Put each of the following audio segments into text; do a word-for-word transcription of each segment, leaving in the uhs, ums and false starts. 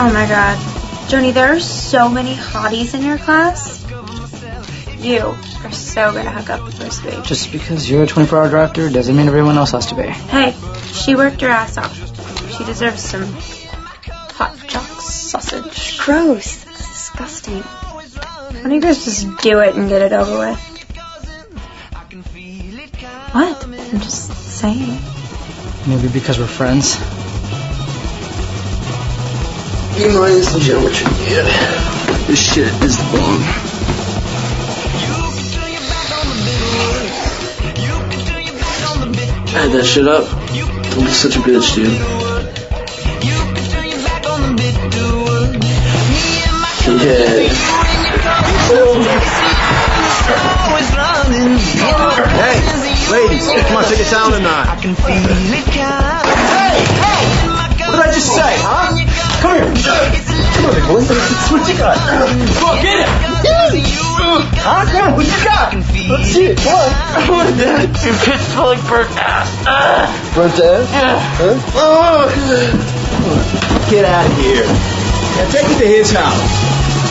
Oh my god. Joni, there are so many hotties in your class. You are so gonna hook up with Miss B. Just because you're a twenty-four hour doctor doesn't mean everyone else has to be. Hey, she worked her ass off. She deserves some hot choc sausage. Gross. That's disgusting. Why don't you guys just do it and get it over with? What? I'm just saying. Maybe because we're friends. You know, ladies and gentlemen, what you get. This shit is the bomb. I had that shit up. Don't be such a bitch, dude. Yeah. Hey, ladies, come on, take it down a notch. Hey, hey! What did I just say, huh? Come here. Come on, big boy. What you got? Come on, get it. Huh? Come on, what you got? Let's see it. Come on. Come on, Dad. Your kids smell like burnt ass. Burnt ass? Yeah. Huh? Oh. Get out of here. Now take it to his house.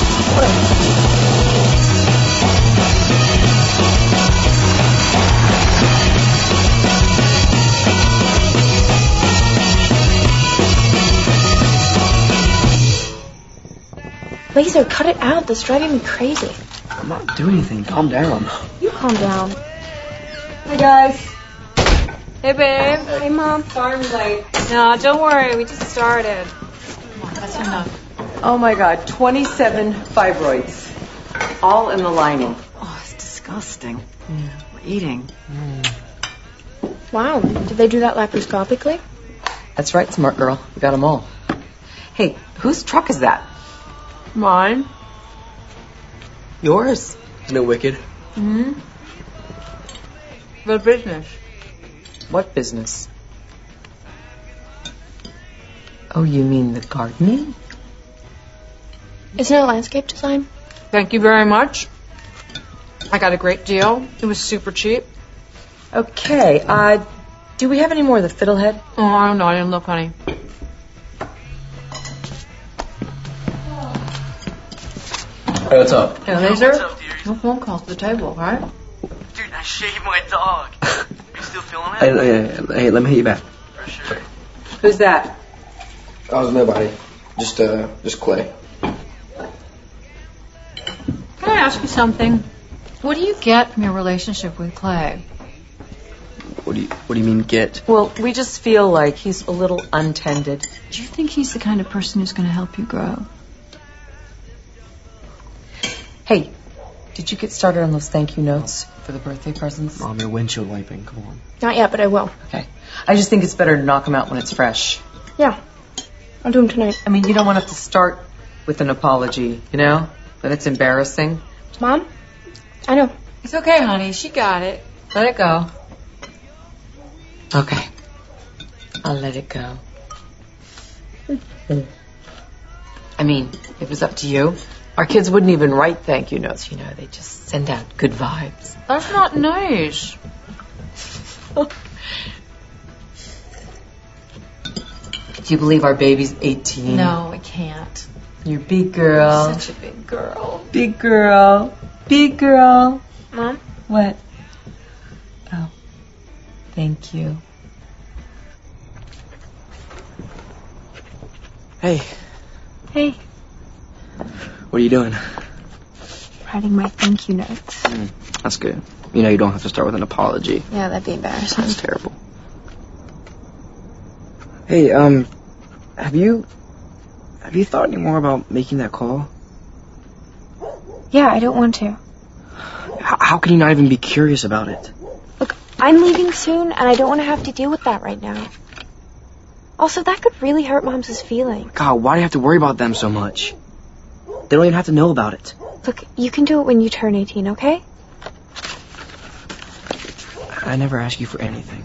Laser, cut it out. That's driving me crazy. I'm not doing anything. Calm down. You calm down. Hey, guys. Hey, babe. Hey, Mom. Sorry I'm late. No, don't worry. We just started. Come on, that's enough. Oh, my God. twenty-seven fibroids. All in the lining. Oh, it's disgusting. Yeah. We're eating. Mm. Wow. Did they do that laparoscopically? That's right, smart girl. We got them all. Hey, whose truck is that? Mine. Yours. Isn't it wicked? Hmm. The business. What business? Oh, you mean the gardening? Isn't it landscape design? Thank you very much. I got a great deal. It was super cheap. Okay, uh, do we have any more of the fiddlehead? Oh, I don't know. I didn't look, honey. Hey, what's up? Hey, Laser. What's up, no phone calls to the table, right? Dude, I shaved my dog. Are you still feeling it? Hey, hey, hey, let me hit you back. For sure. Who's that? Oh, it's nobody. Just, uh, just Clay. Can I ask you something? What do you get from your relationship with Clay? What do you, what do you mean, get? Well, we just feel like he's a little untended. Do you think he's the kind of person who's going to help you grow? Hey, did you get started on those thank you notes for the birthday presents? Mom, your windshield wiping. Come on. Not yet, but I will. Okay. I just think it's better to knock them out when it's fresh. Yeah. I'll do them tonight. I mean, you don't want to have to start with an apology, you know? Then it's embarrassing. Mom? I know. It's okay, honey. She got it. Let it go. Okay. I'll let it go. I mean, if it was up to you, our kids wouldn't even write thank you notes, you know. They just send out good vibes. That's not nice. Do you believe our baby's eighteen? No, I can't. You're a big girl. Such a big girl. Big girl. Big girl. Mom? What? Oh. Thank you. Hey. Hey. What are you doing? Writing my thank you notes. Mm, that's good. You know you don't have to start with an apology. Yeah, that'd be embarrassing. That's terrible. Hey, um, have you, have you thought any more about making that call? Yeah, I don't want to. How, how can you not even be curious about it? Look, I'm leaving soon, and I don't want to have to deal with that right now. Also, that could really hurt Mom's feelings. God, why do you have to worry about them so much? They don't even have to know about it. Look, you can do it when you turn eighteen, okay? I never ask you for anything.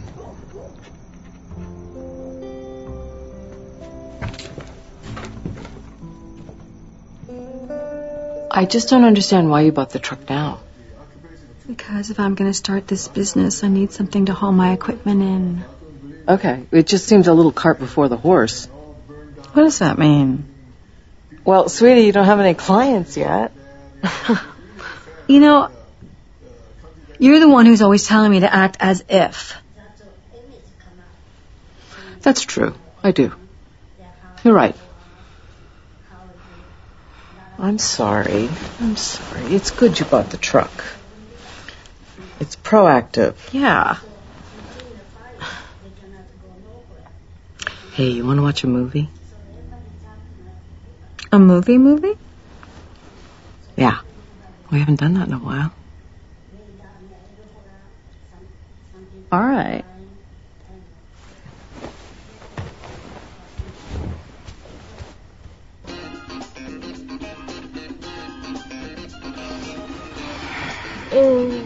I just don't understand why you bought the truck now. Because if I'm going to start this business, I need something to haul my equipment in. Okay, it just seems a little cart before the horse. What does that mean? Well, sweetie, you don't have any clients yet. You know, you're the one who's always telling me to act as if. That's true. I do. You're right. I'm sorry. I'm sorry. It's good you bought the truck. It's proactive. Yeah. Hey, you want to watch a movie? A movie movie? Yeah. We haven't done that in a while. All right. Mm.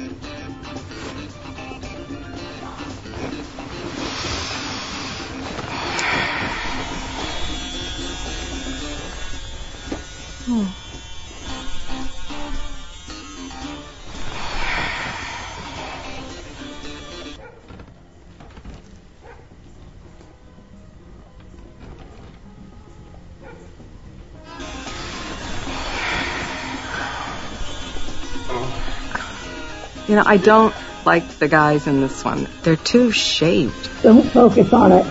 Hmm. You know, I don't like the guys in this one. They're too shaved. Don't focus on it.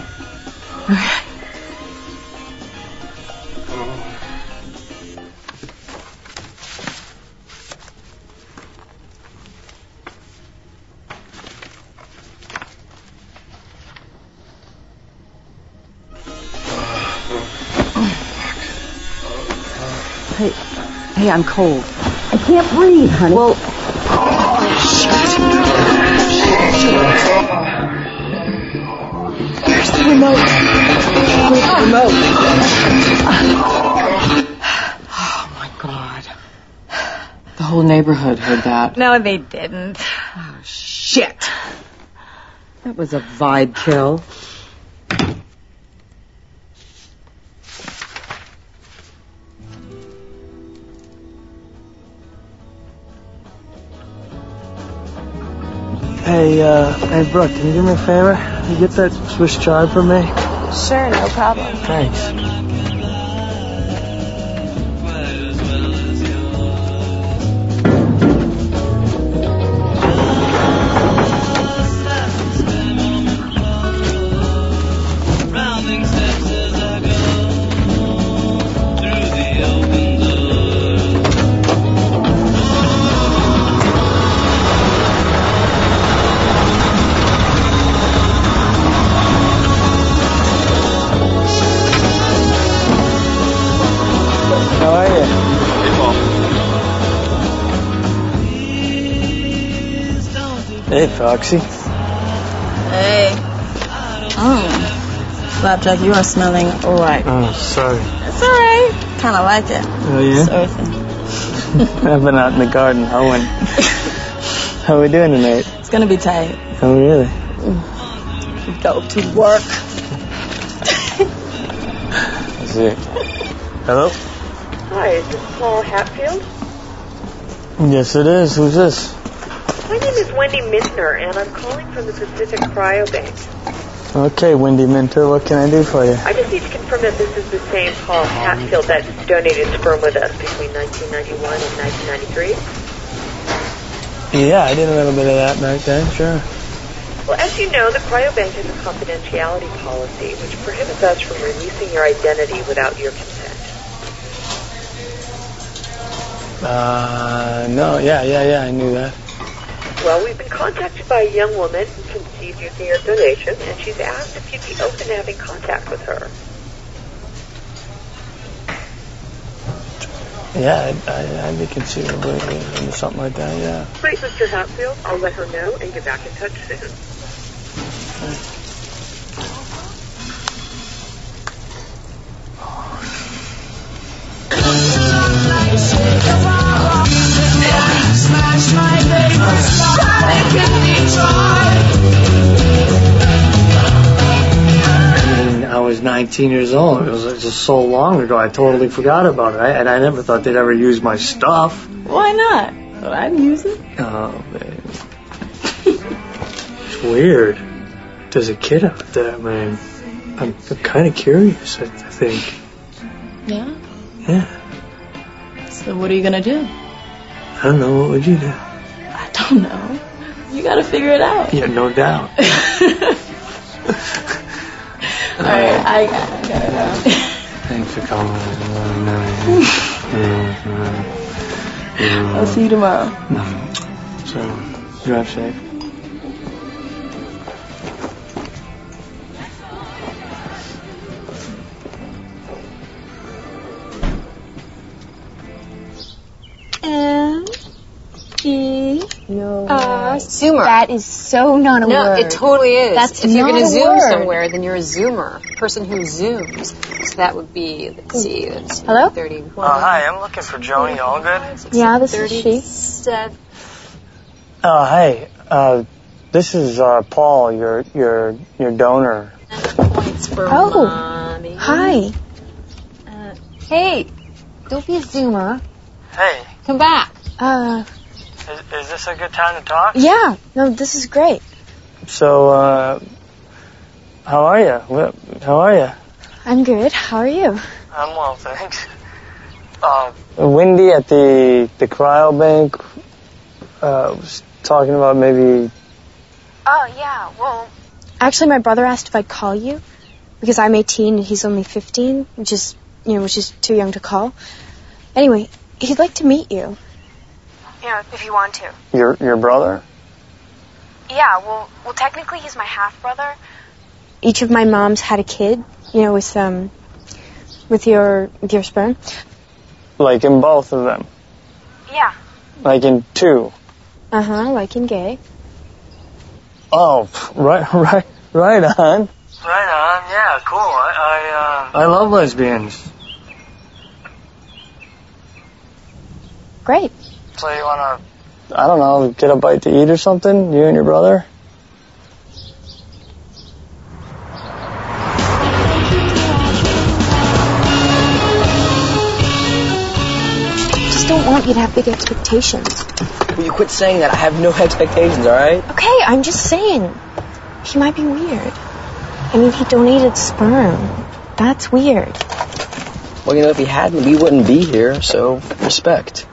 Hey, hey, I'm cold. I can't breathe, honey. Well, where's the remote? Where's the remote? Oh, my God. The whole neighborhood heard that. No, they didn't. Oh, shit. That was a vibe kill. Hey, uh, hey, Brooke, can you do me a favor? Can you get that Swiss chard for me? Sure, no problem. Thanks. Hey, Foxy. Hey. Mm. Flapjack, you are smelling alright. Oh, sorry. It's alright. Kinda like it. Oh, yeah? It's earthy. I've been out in the garden hoeing. How are we doing tonight? It's gonna be tight. Oh, really? Go to work. That's it. Hello? Hi, is this Paul Hatfield? Yes, it is. Who's this? My name is Wendy Mintner, and I'm calling from the Pacific Cryobank. Okay, Wendy Minter, what can I do for you? I just need to confirm that this is the same Paul Hatfield that donated sperm with us between nineteen ninety-one and nineteen ninety-three. Yeah, I did a little bit of that back then, sure. Well, as you know, the Cryobank has a confidentiality policy which prohibits us from releasing your identity without your consent. Uh, no, yeah, yeah, yeah, I knew that. Well, we've been contacted by a young woman who conceived using your donation, and she's asked if you'd be open to having contact with her. Yeah, I'd, I'd be conceivable into something like that, yeah. Great, Mister Hatfield. I'll let her know and get back in touch soon. I mean, I was nineteen years old. It was just so long ago. I totally forgot about it. I, and I never thought they'd ever use my stuff. Why not? Well, I'd use it. Oh, man. It's weird. There's a kid out there, man. I'm, I'm kind of curious, I, I think. Yeah? Yeah. So what are you gonna do? I don't know. What would you do? I don't know. You gotta figure it out. Yeah, no doubt. Alright, I got I gotta go. Thanks for calling. I'll see you tomorrow. So, drive safe. M E No. Uh, Zoomer. That is so not a no, word. it totally is. That's if you're not going to a zoom word. somewhere, then you're a zoomer, a person who zooms. So that would be, let's see, that's Hello? thirty-one. Oh, hi, I'm looking for Joni Allgood. Yeah, this is she. thirty-seven. Oh, hey, uh, this is, uh, Paul, your, your, your donor. Points for Oh, mommy. hi. Uh, hey, don't be a zoomer. Hey, Come back. Uh, is, is this a good time to talk? yeah. No, this is great. So, uh, how are you? How are you? I'm good. How are you? I'm well, thanks. Uh, Wendy at the, the cryobank, uh, was talking about maybe... Oh, yeah, well... Actually, my brother asked if I'd call you, because I'm eighteen and he's only fifteen, which is, you know, which is too young to call. Anyway, he'd like to meet you. Yeah, if you want to. Your, your brother? Yeah, well, well, technically he's my half-brother. Each of my moms had a kid, you know, with, um, with your, with your sperm. Like in both of them? Yeah. Like in two? Uh-huh, like in gay. Oh, right, right, right on. right on, yeah, cool. I, I, uh... I love lesbians. Great. So you wanna... I don't know, get a bite to eat or something, you and your brother? Just don't want you to have big expectations. Will you quit saying that? I have no expectations, alright? Okay, I'm just saying. He might be weird. I mean, he donated sperm. That's weird. Well, you know, if he hadn't, we wouldn't be here, so respect.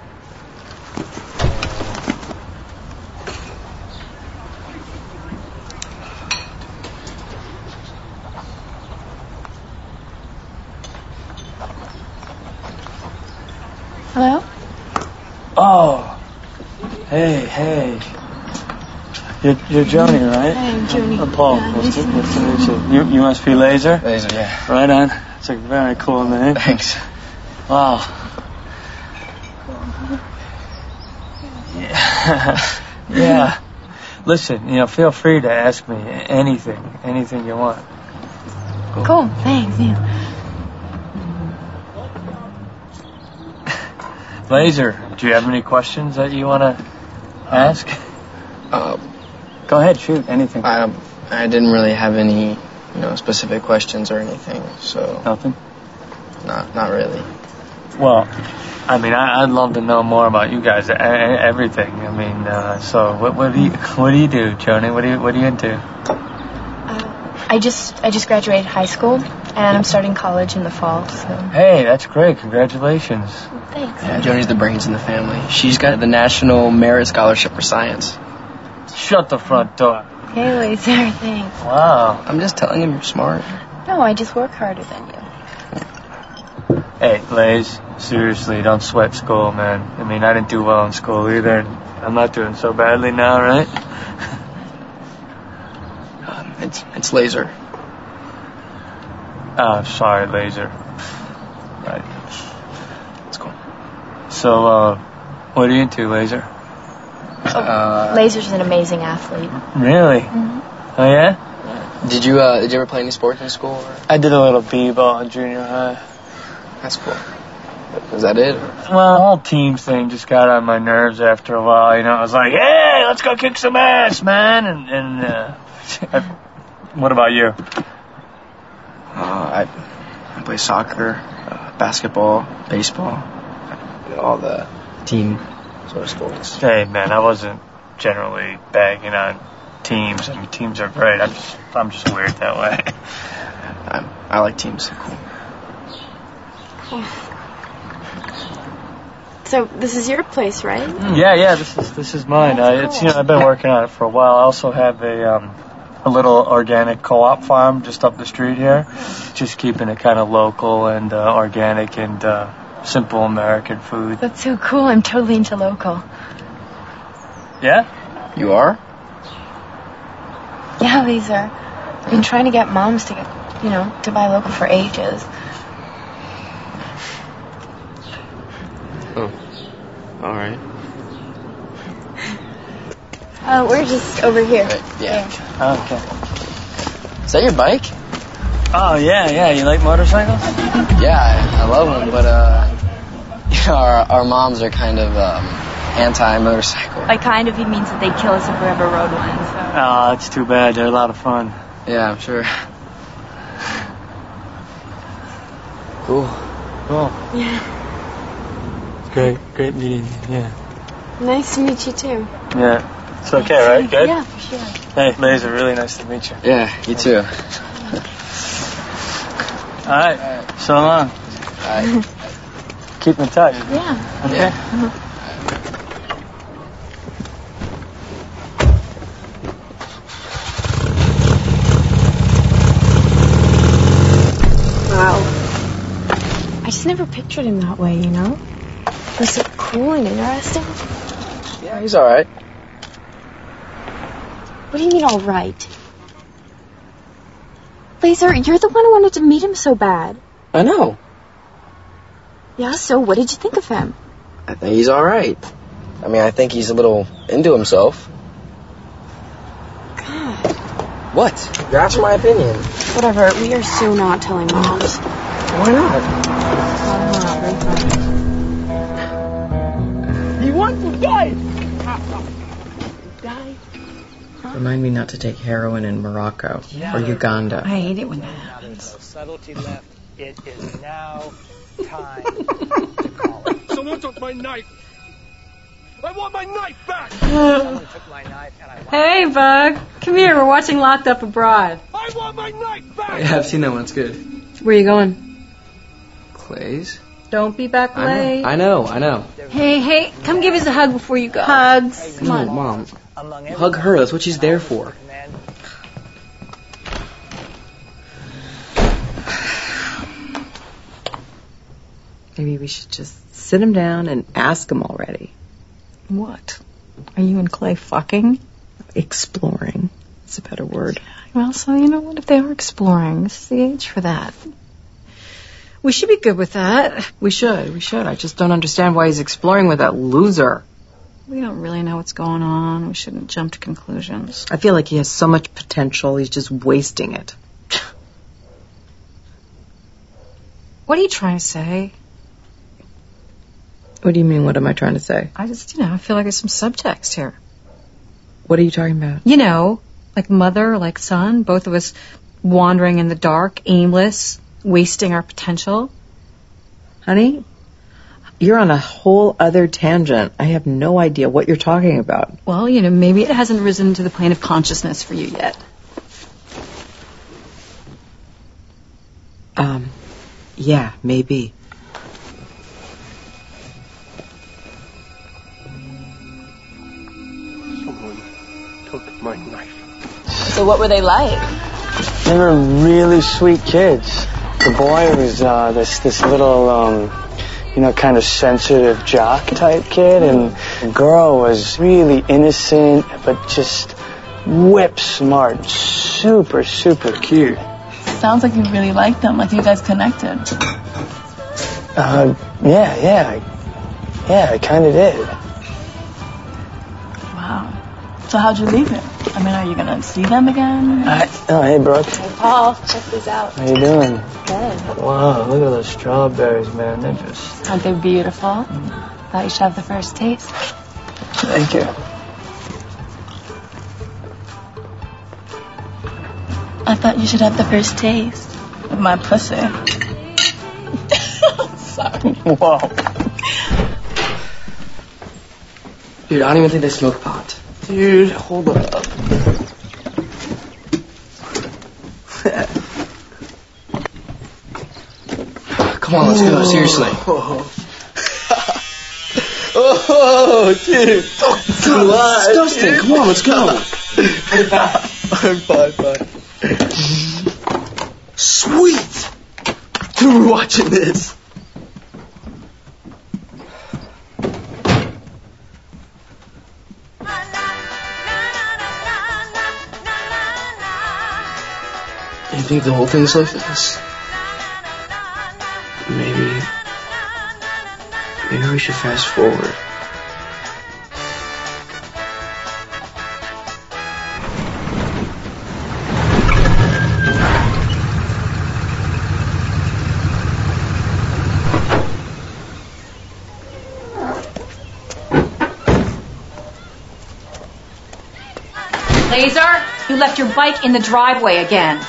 Hello? Oh. Hey, hey. You're, you're Joni, right? Hi, I'm Joni. I'm Paul. Yeah, nice, to, nice nice to meet you. you. You must be Laser? Laser, yeah. Right on. It's a very cool name. Thanks. Wow. Yeah. Yeah. Listen, you know, feel free to ask me anything, anything you want. Cool, cool. Thanks. Yeah. Laser, do you have any questions that you want to ask? Uh, Go ahead, shoot, anything. I, I didn't really have any, you know, specific questions or anything, so... Nothing? Not, not really. Well, I mean, I, I'd love to know more about you guys, a- a- everything. I mean, uh, so what, what do you, what do you do, Joni? What do you, what are you into? Uh, I just, I just graduated high school, and I'm starting college in the fall. So. Hey, that's great. Congratulations. Thanks. Yeah, Joni's the brains in the family. She's got the National Merit Scholarship for Science. Shut the front door. Hey, Laser. Thanks. Wow. I'm just telling him you're smart. No, I just work harder than you. Hey, Laze, seriously, don't sweat school, man. I mean, I didn't do well in school either, and I'm not doing so badly now, right? Um, it's, it's Laser. Oh, sorry, Laser. Right. It's cool. So, uh, what are you into, Laser? Uh, Laser's an amazing athlete. Really? Mm-hmm. Oh, yeah? Did you, uh, did you ever play any sports in school? Or? I did a little b-ball in junior high. That's cool. Was that it? Or? Well, the whole team thing just got on my nerves after a while, you know. I was like, hey, let's go kick some ass, man. And, and uh, what about you? Uh, I, I play soccer, uh, basketball, baseball, all the team sort of sports. Hey, man, I wasn't generally bagging on teams. I mean, teams are great. I'm just, I'm just weird that way. I, I like teams. Cool. Yeah. So this is your place, right? Yeah, yeah, this is this is mine. Uh, it's you know I've been working on it for a while. I also have a um, a little organic co-op farm just up the street here, just keeping it kind of local and uh, organic and uh, simple American food. That's so cool. I'm totally into local. Yeah? You are? Yeah, Lisa. I've been trying to get moms to get, you know, to buy local for ages. Oh, all right. Uh, we're just over here. Right, yeah. Oh, okay. Is that your bike? Oh, yeah, yeah. You like motorcycles? Yeah, I, I love them, but uh, you know, our, our moms are kind of um, anti-motorcycle. By kind of, he means that they'd kill us if we ever rode one. So. Oh, that's too bad. They're a lot of fun. Yeah, I'm sure. Cool. Cool. Yeah. Great, great meeting. Yeah. Nice to meet you too. Yeah. It's okay, right? Good? Yeah, for sure. Hey, Laser, really nice to meet you. Yeah, you too. All right. So long. All right. Keep in touch. Yeah. Okay. Yeah. Wow. I just never pictured him that way, you know? He was so cool and interesting. Yeah, he's all right. What do you mean, all right? Laser, you're the one who wanted to meet him so bad. I know. Yeah, so what did you think of him? I think he's all right. I mean, I think he's a little into himself. God. What? You're asking my opinion. Whatever, we are so not telling moms. Why not? Why not? Very fun. He wants to die! Die? Remind me not to take heroin in Morocco Yeah. or Uganda. I hate it when that happens. Subtlety left. It is now time to call it. Someone took my knife! I want my knife back! Someone took my knife and I want Hey, Bug. Come here. We're watching Locked Up Abroad. I want my knife back! Yeah, I've seen that one. It's good. Where are you going? Clay's? Don't be back I late. know. I know. I know. Hey, hey, come give us a hug before you go. Hugs. Come No, on. Mom. among Hug her. That's what she's there for. command. Maybe we should just sit him down and ask him already. What? Are you and Clay fucking? Exploring. It's a better word. Well, so you know what? If they are exploring, this is the age for that. We should be good with that. We should. We should. I just don't understand why he's exploring with that loser. We don't really know what's going on. We shouldn't jump to conclusions. I feel like he has so much potential. He's just wasting it. What are you trying to say? What do you mean, what am I trying to say? I just, you know, I feel like there's some subtext here. What are you talking about? You know, like mother, like son, both of us wandering in the dark, aimless, wasting our potential. Honey, you're on a whole other tangent. I have no idea what you're talking about. Well, you know, maybe it hasn't risen to the plane of consciousness for you yet. Um, yeah, maybe. Someone took my knife. So what were they like? They were really sweet kids. The boy was uh, this this little, um, you know, kind of sensitive jock type kid, and the girl was really innocent, but just whip smart, super, super cute. Sounds like you really liked them, like you guys connected. Uh, yeah, yeah, I, yeah, I kind of did. Wow. So how'd you leave it? I mean, are you gonna see them again? I, oh, hey, Brooke. Hey, Paul, check these out. How you doing? Good. Wow, look at those strawberries, man. They're just... Aren't they beautiful? Thought you should have the first taste. Thank you. I thought you should have the first taste of my pussy. Sorry. Whoa. Dude, I don't even think they smoke pot. Dude, hold up. Come on, let's go. Seriously. Oh, dude. Oh, God, disgusting. Dude. Come on, let's go. I'm fine, fine. Sweet. Dude, we're watching this. You think the whole thing's like this? Maybe... Maybe we should fast forward. Laser, you left your bike in the driveway again.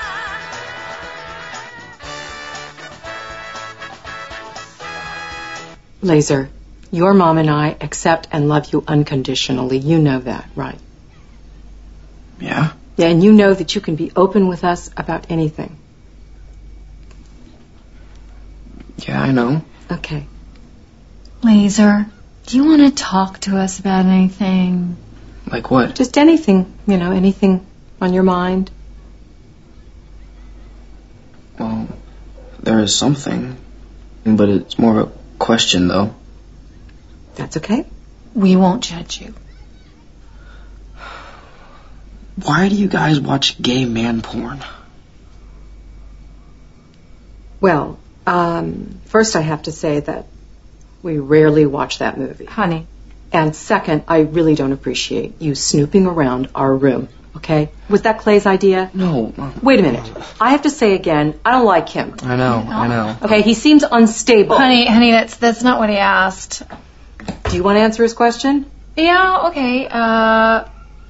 Laser, your mom and I accept and love you unconditionally. You know that, right? Yeah? Yeah, and you know that you can be open with us about anything. Yeah, I know. Okay. Laser, do you want to talk to us about anything? Like what? Just anything, you know, anything on your mind. Well, there is something, but it's more of a question, though. That's okay. We won't judge you. Why do you guys watch gay man porn? Well, um, first I have to say that we rarely watch that movie. Honey. And second, I really don't appreciate you snooping around our room, okay? Was that Clay's idea? No. no. Wait a minute. I have to say again, I don't like him. I know, I know. Okay, he seems unstable. Honey, honey, that's that's not what he asked. Do you want to answer his question? Yeah, okay. Uh,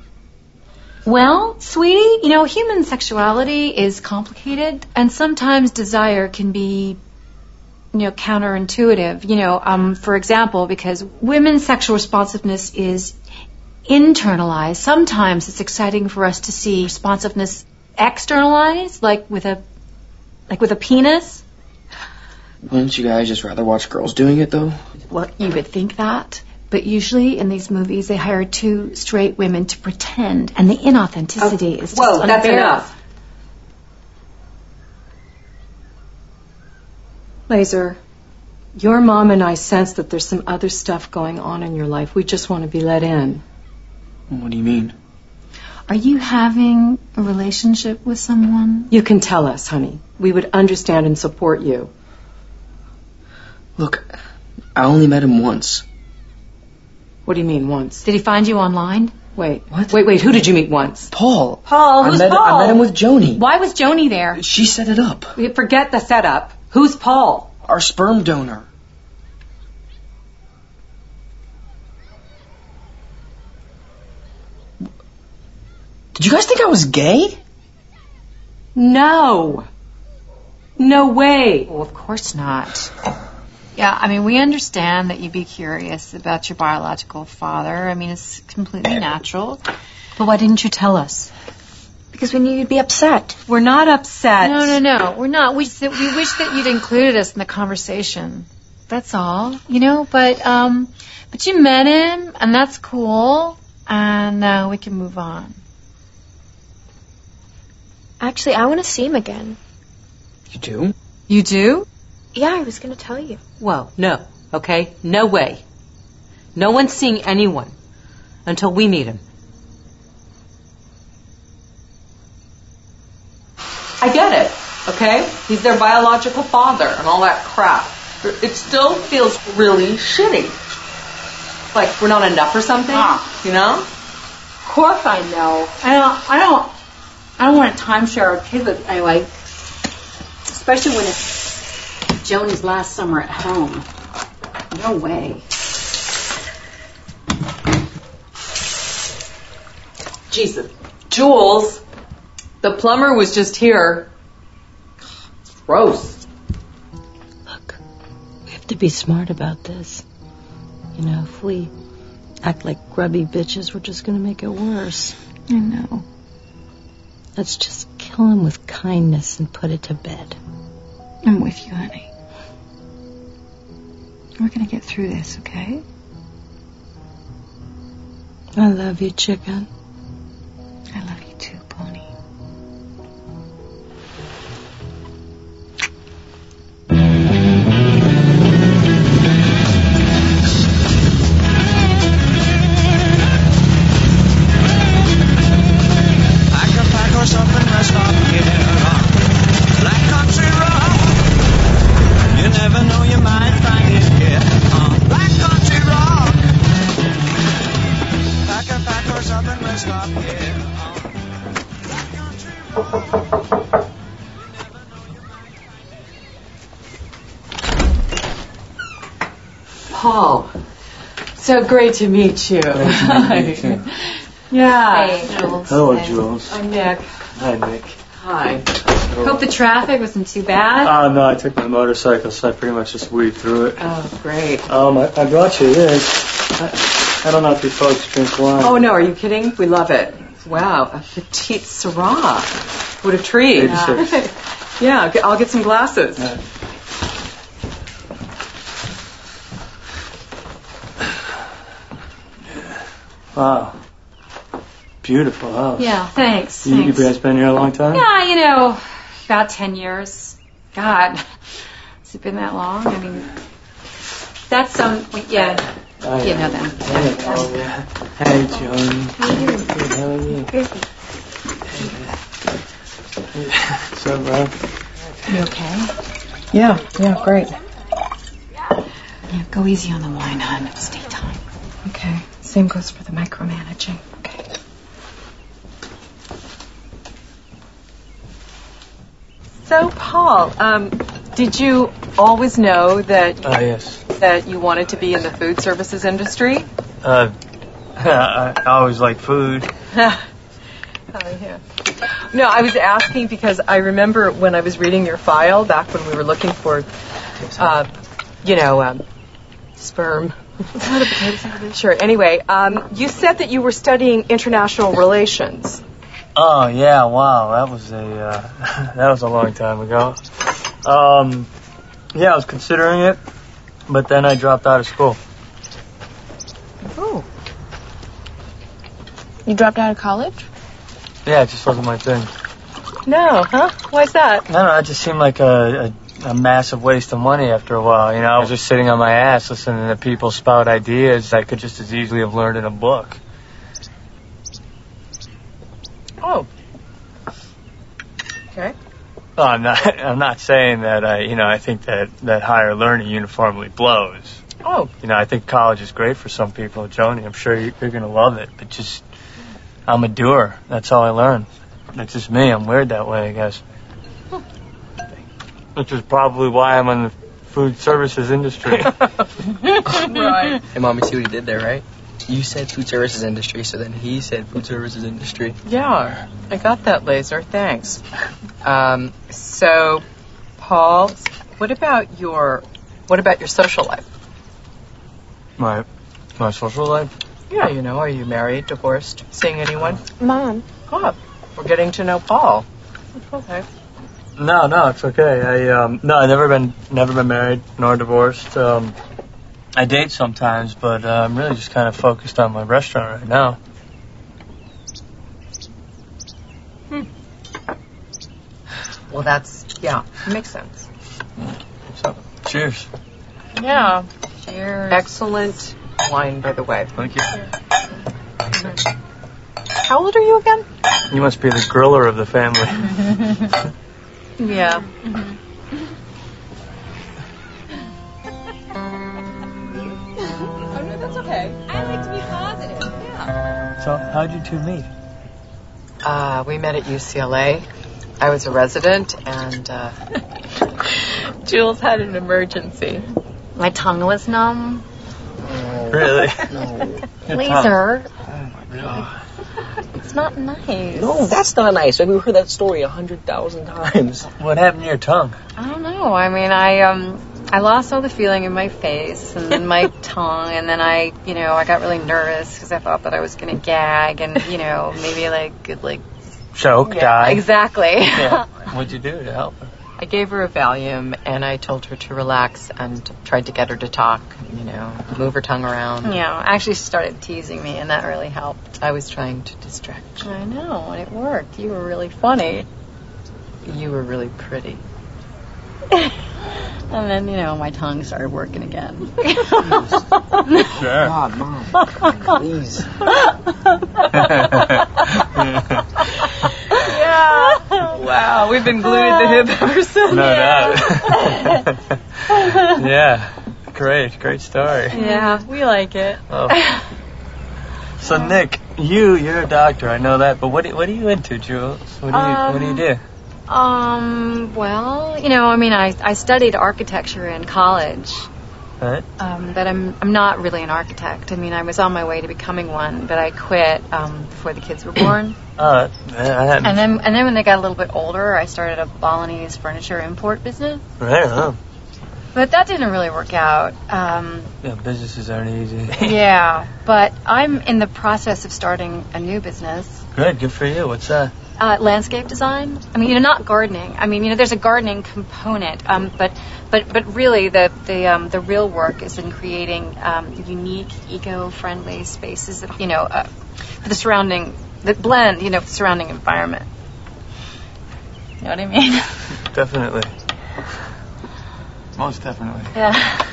well, sweetie, you know, human sexuality is complicated, and sometimes desire can be, you know, counterintuitive. You know, um, for example, because women's sexual responsiveness is internalized. Sometimes it's exciting for us to see responsiveness externalized, like with a, like with a penis. Wouldn't you guys just rather watch girls doing it, though? Well, you would think that. But usually in these movies, they hire two straight women to pretend, and the inauthenticity oh, is just whoa, unfair. That's enough. Laser, your mom and I sense that there's some other stuff going on in your life. We just want to be let in. What do you mean? Are you having a relationship with someone? You can tell us, honey. We would understand and support you. Look, I only met him once. What do you mean, once? Did he find you online? Wait, what? Wait, wait, who did you meet once? Paul. Paul? Who's I met, Paul? I met him with Joni. Why was Joni there? She set it up. Forget the setup. Who's Paul? Our sperm donor. Did you guys think I was gay? No. No way. Well, of course not. Yeah, I mean, we understand that you'd be curious about your biological father. I mean, it's completely natural. But why didn't you tell us? Because we knew you'd be upset. We're not upset. No, no, no. We're not. We just, we wish that you'd included us in the conversation. That's all, you know. But um, but you met him, and that's cool. And uh, we can move on. Actually, I want to see him again. You do? You do? Yeah, I was going to tell you. Well, no. Okay? No way. No one's seeing anyone until we meet him. I get it, okay? He's their biological father and all that crap. It still feels really shitty. Like we're not enough or something, ah. You know? Of course I know. I don't, I don't, I don't want to timeshare a kid that I like. Especially when it's Joni's last summer at home. No way. Jesus. Jules, the plumber was just here. Gross. Look, we have to be smart about this. You know, if we act like grubby bitches, we're just going to make it worse. I know. Let's just kill him with kindness and put it to bed. I'm with you, honey. We're going to get through this, okay? I love you, chicken. I love you too, Pony. Pack a pack or something, rest up here on Black Country Road. You never know, you might find it here on Black Country Road. Pack a pack or something, rest up here on Black Country Road. Paul, so great to meet you. Great to meet you, too. Yeah. Hey, Jules. Hello, Jules. I'm Nick. Hi, Nick. Hi. Hope the traffic wasn't too bad. Oh, no, I took my motorcycle, so I pretty much just weaved through it. Oh, great. Um, I, I brought you this. I, I don't know if you folks drink wine. Oh, no, are you kidding? We love it. Wow, a petite Syrah. What a treat. eighty-six. Yeah, I'll get- I'll get some glasses. Yeah. Wow. Beautiful house. Yeah, thanks. You, you thanks. guys been here a long time? Yeah, you know, about ten years. God, has it been that long? I mean, that's some, yeah, Oh, you know them. Hey, oh, yeah. Hey, Joan. How you doing? Good, how are you? Good. What's up, bro? You okay? Yeah, yeah, great. Yeah, go easy on the wine, hon. It's daytime. Okay. Same goes for the micromanaging. Okay. So, Paul, um, did you always know that Oh, yes. that you wanted to be in the food services industry? Uh, I, I always like food. Oh, yeah. No, I was asking because I remember when I was reading your file back when we were looking for, uh, you know, um, sperm. Sure. Anyway, um, you said that you were studying international relations. Oh, yeah, wow. That was a, uh, that was a long time ago. Um, yeah, I was considering it, but then I dropped out of school. Oh. You dropped out of college? Yeah, it just wasn't my thing. No, huh? Why's that? No, no, it just seemed like a, a, a massive waste of money after a while. You know, I was just sitting on my ass listening to people spout ideas I could just as easily have learned in a book. Oh. Okay. Well, I'm not, I'm not saying that I, you know, I think that, that higher learning uniformly blows. Oh. You know, I think college is great for some people. Joni, I'm sure you- you're going to love it, but just, I'm a doer. That's all I learn. That's just me. I'm weird that way, I guess. Which is probably why I'm in the food services industry. Right. Hey, Mom, you see what he did there, right? You said food services industry, so then he said food services industry. Yeah, I got that laser. Thanks. Um, so, Paul, what about your what about your social life? My, my social life? Yeah, you know, are you married, divorced, seeing anyone? Mom. Oh, we're getting to know Paul. Okay. No, no, it's okay. I, um, no, I've never been, never been married, nor divorced. Um, I date sometimes, but uh, I'm really just kind of focused on my restaurant right now. Hmm. Well, that's yeah, it makes sense. So, cheers. Yeah. Cheers. Excellent wine, by the way. Thank you. How old are you again? You must be the griller of the family. Yeah. Oh, no, that's okay. I like to be positive. Yeah. So, how'd you two meet? Uh, we met at U C L A. I was a resident, and uh, Jules had an emergency. My tongue was numb. Really? Laser. Oh, my God. It's not nice. No, that's not nice. We've heard that story a hundred thousand times. What happened to your tongue? I don't know. I mean, I um, I lost all the feeling in my face and in my tongue, and then I, you know, I got really nervous because I thought that I was gonna gag, and you know, maybe like could like Choke, yeah, die. exactly. Yeah. What'd you do to help her? I gave her a Valium, and I told her to relax and tried to get her to talk, you know, move her tongue around. Yeah, actually she started teasing me, and that really helped. I was trying to distract you. I know, and it worked. You were really funny. You were really pretty. And then, you know, my tongue started working again. Sure. God, Mom. Please. Yeah. Wow, we've been glued at the hip ever since. No doubt. Yeah. Great, great story. Yeah, we like it. Oh. So Nick, you you're a doctor, I know that, but what what are you into, Jules? What do you Um, what do you do? Um, well, you know, I mean, I, I studied architecture in college, Right? um, but I'm I'm not really an architect. I mean, I was on my way to becoming one, but I quit um, before the kids were born. Oh, I hadn't. And then and then when they got a little bit older, I started a Balinese furniture import business. Right, huh? But that didn't really work out. Um, Yeah, businesses aren't easy. yeah, but I'm in the process of starting a new business. Good, good for you. What's that? Uh, landscape design. I mean, you know, not gardening. I mean, you know, there's a gardening component, um, but but but really, the the um, the real work is in creating um, unique, eco-friendly spaces that you know uh, for the surrounding that blend, you know, the surrounding environment. You know what I mean? Definitely. Most definitely. Yeah.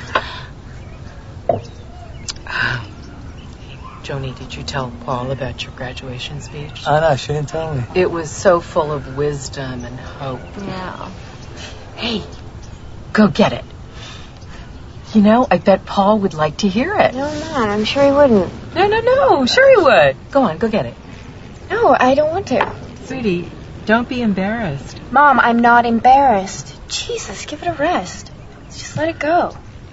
Joni, did you tell Paul about your graduation speech? Oh no, she didn't tell me. It was so full of wisdom and hope. Yeah. Hey, go get it. You know, I bet Paul would like to hear it. No, Mom, I'm sure he wouldn't. No, no, no. Sure he would. Go on, go get it. No, I don't want to. Sweetie, don't be embarrassed. Mom, I'm not embarrassed. Jesus, give it a rest. Just let it go.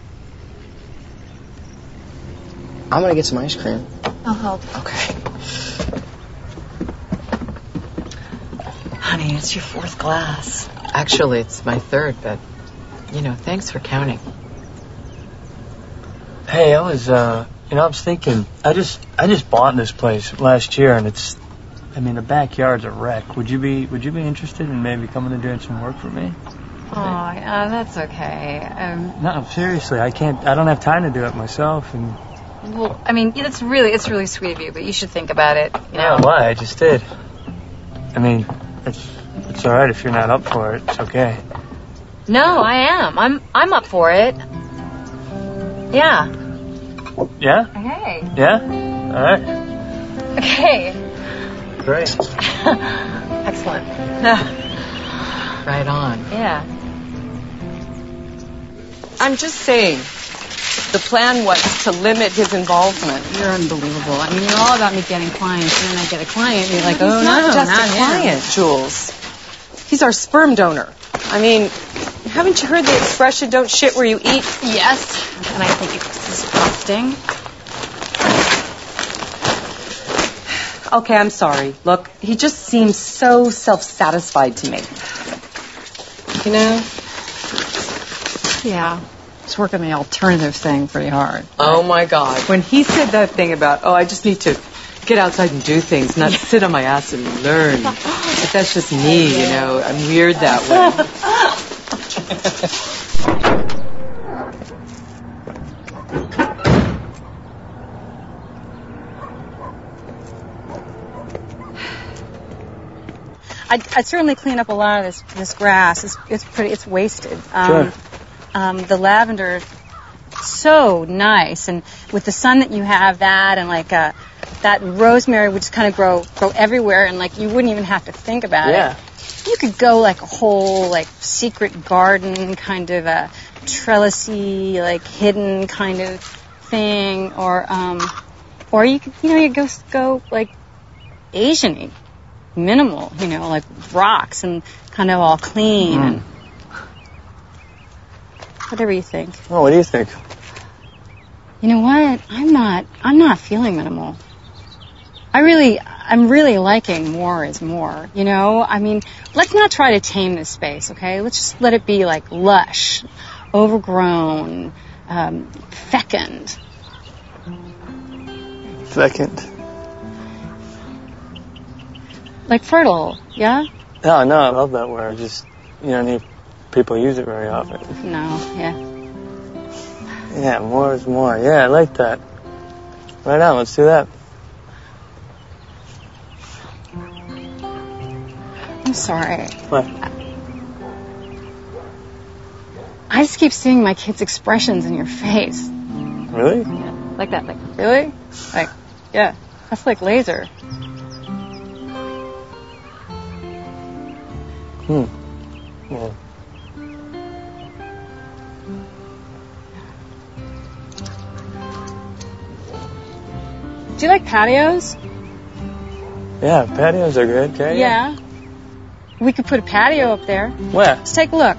I'm gonna get some ice cream. I'll help. Okay. Honey, it's your fourth glass. Actually, it's my third, but, you know, thanks for counting. Hey, I was uh you know, I was thinking I just I just bought this place last year and it's I mean the backyard's a wreck. Would you be would you be interested in maybe coming and doing some work for me? Oh, yeah, that's okay. Um, No, seriously, I can't I don't have time to do it myself and well, I mean, it's really it's really sweet of you, but you should think about it. You know. yeah, why? I just did. I mean, it's it's all right if you're not up for it. It's okay. No, I am. I'm I'm up for it. Yeah. Yeah? Okay. Yeah? All right. Okay. Great. Excellent. Right on. Yeah. I'm just saying, the plan was to limit his involvement. You're unbelievable. I mean, you're all about me getting clients, and then I get a client, and you're like, He's oh, not no, just not a him. client, Jules. He's our sperm donor. I mean, haven't you heard the expression, don't shit where you eat? Yes. And I think it's disgusting. Okay, I'm sorry. Look, he just seems so self-satisfied to me. You know? Yeah. He's working the alternative thing pretty hard. Oh, my God. When he said that thing about, oh, I just need to get outside and do things, not sit on my ass and learn. But that's just me, you know. I'm weird that way. I'd, I'd certainly clean up a lot of this this grass. It's, it's pretty. It's wasted. Um, Sure. Um, the lavender, so nice, and with the sun that you have, that and like uh, that rosemary would just kind of grow grow everywhere, and like you wouldn't even have to think about Yeah. it. You could go like a whole like secret garden kind of a trellisy like hidden kind of thing, or um, or you could you know you go go like Asian-y, minimal, you know, like rocks and kind of all clean Mm. and whatever you think. Oh, what do you think? You know what? I'm not. I'm not feeling minimal. I really, I'm really liking more is more. You know, I mean, let's not try to tame this space, okay? Let's just let it be like lush, overgrown, um, fecund. Second. Like fertile, yeah? No, no, I love that word. Just, you know, any people use it very often. No, yeah. Yeah, more is more. Yeah, I like that. Right on, let's do that. I'm sorry. What? I just keep seeing my kids' expressions in your face. Really? Yeah, like that, like, really? Like, yeah, that's like laser. Hmm. Yeah. Do you like patios? Yeah, patios are good, okay? Yeah. We could put a patio up there. Where? Let's take a look.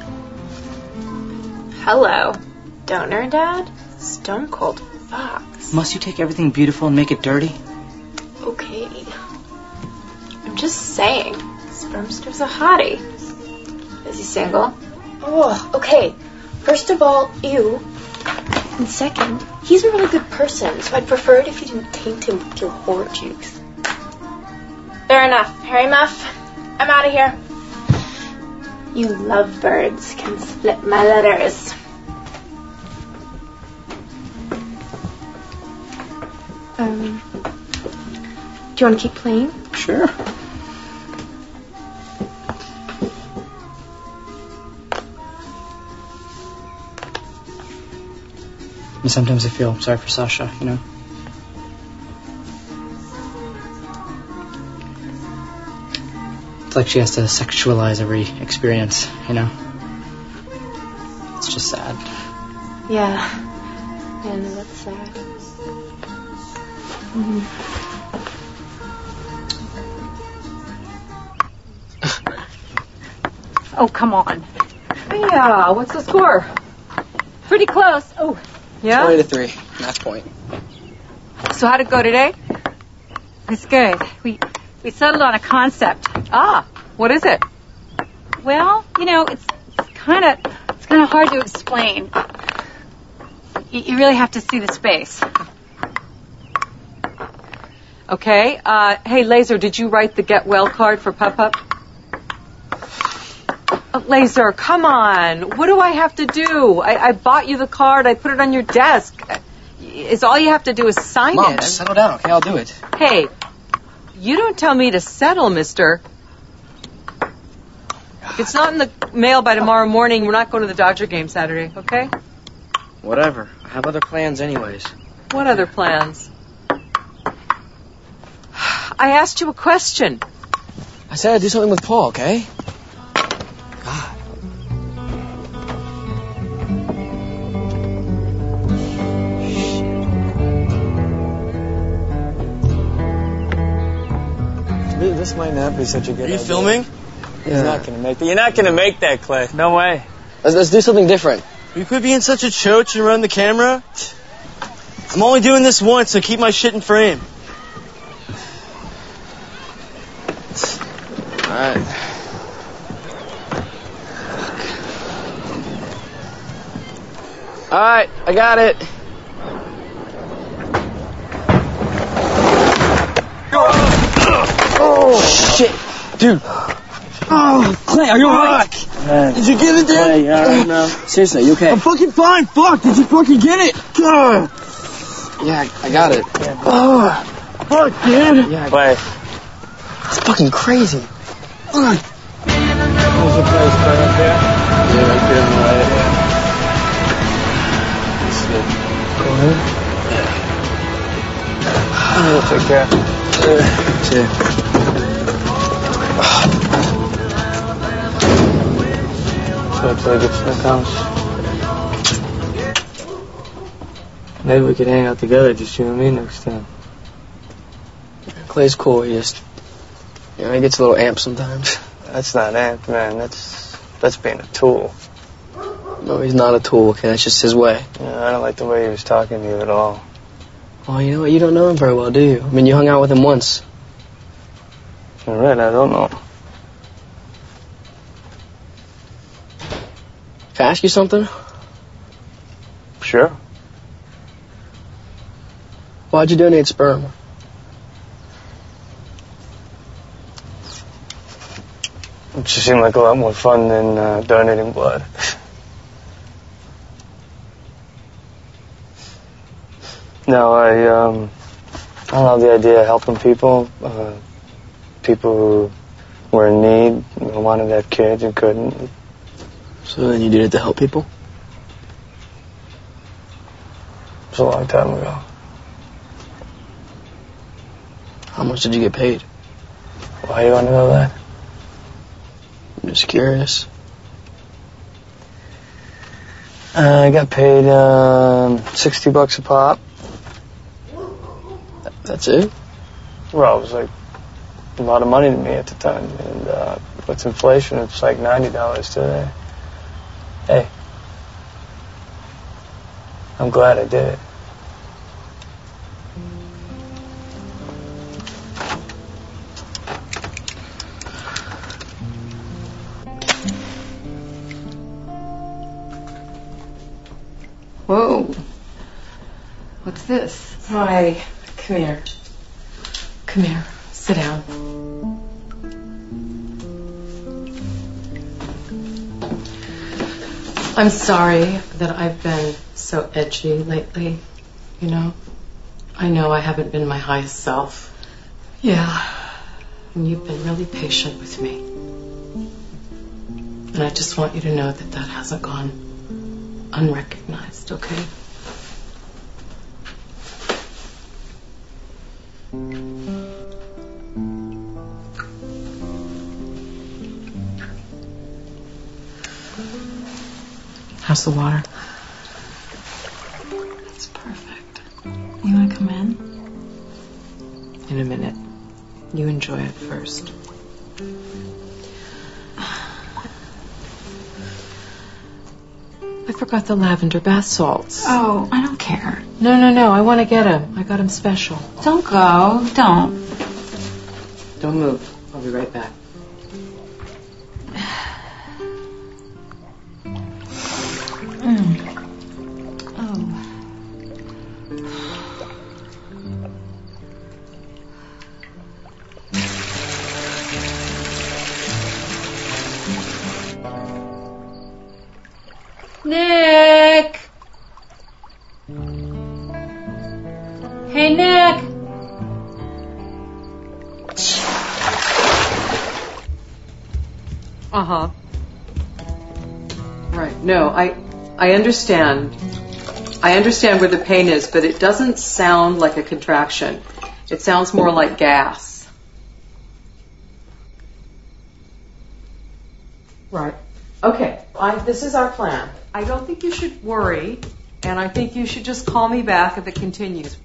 Hello. Donor Dad? Stone Cold Fox. Must you take everything beautiful and make it dirty? Okay. I'm just saying. Spermster's a hottie. Is he single? Oh, okay. First of all, ew. And second, he's a really good person, so I'd prefer it if you didn't taint him with your whore juice. Fair enough. Harry Muff, I'm out of here. You lovebirds can split my letters. Um, do you want to keep playing? Sure. And sometimes I feel sorry for Sasha, you know? It's like she has to sexualize every experience, you know? It's just sad. Yeah. Yeah, no, that's sad. Mm-hmm. Oh, come on. Yeah, what's the score? Pretty close. Oh, Yeah? twenty to three, match point. So how'd it go today? it's good. We we settled on a concept. Ah, what is it? Well, you know, it's kind of it's kind of hard to explain. You, you really have to see the space. Okay. Uh, hey, Laser, did you write the get well card for Pup Pup? Uh, Laser, come on. What do I have to do? I, I bought you the card. I put it on your desk. It's all you have to do is sign Mom, it. just settle down, okay? I'll do it. Hey, you don't tell me to settle, mister. If it's not in the mail by tomorrow morning, we're not going to the Dodger game Saturday, okay? Whatever. I have other plans anyways. What other plans? I asked you a question. I said I'd do something with Paul, okay? God. This might not be such a good Are you idea. filming? He's not gonna make that. You're not gonna make that, Clay. No way. Let's, let's do something different. Will you quit being such a choach and run the camera? I'm only doing this once, so keep my shit in frame. Alright. Alright, I got it. Oh, shit. Dude. Oh, Clay, are you alright? Did you get it, dude? Clay, yeah, I don't know. Seriously, you okay? I'm fucking fine. Fuck, did you fucking get it? God. Yeah, I, I got it. Oh, fuck, dude. Yeah, Clay. it's fucking crazy. There's a place right up there. Yeah, right there on the right. Go ahead. Yeah. Take care. See ya. So it's like it's Smith House. Maybe we could hang out together, just you and me next time. Clay's cool, he just, you know, he gets a little amped sometimes. That's not amped, man. That's that's being a tool. No, he's not a tool, okay? That's just his way. Yeah, I don't like the way he was talking to you at all. Oh, you know what? You don't know him very well, do you? I mean, you hung out with him once. You're right, I don't know. Can I ask you something? Sure. Why'd you donate sperm? It just seemed like a lot more fun than uh, donating blood. No, I, um, I don't know, the idea of helping people, uh, people who were in need, you know, wanted to have kids and couldn't. So then you did it to help people? It was a long time ago. How much did you get paid? Why do you want to know that? I'm just curious. Uh, I got paid um, sixty bucks a pop. That's it? Well, it was like a lot of money to me at the time. And uh, with inflation, it's like ninety dollars today. Hey, I'm glad I did it. Whoa. What's this? Hi. Come here. Come here. Sit down. I'm sorry that I've been so edgy lately, you know. I know I haven't been my highest self. Yeah. And you've been really patient with me. And I just want you to know that that hasn't gone unrecognized, okay? How's the water? It's perfect. You want to come in? In a minute. You enjoy it first. I forgot the lavender bath salts. Oh, I don't care. No, no, no. I want to get them. I got them special. Don't go. Don't. Don't move. I'll be right back. Mm. Oh. Nick! Hey, Nick! Uh-huh. Right. No, I I understand. I understand where the pain is, but it doesn't sound like a contraction. It sounds more like gas. Right. Okay. I, this is our plan. I don't think you should worry, and I think you should just call me back if it continues.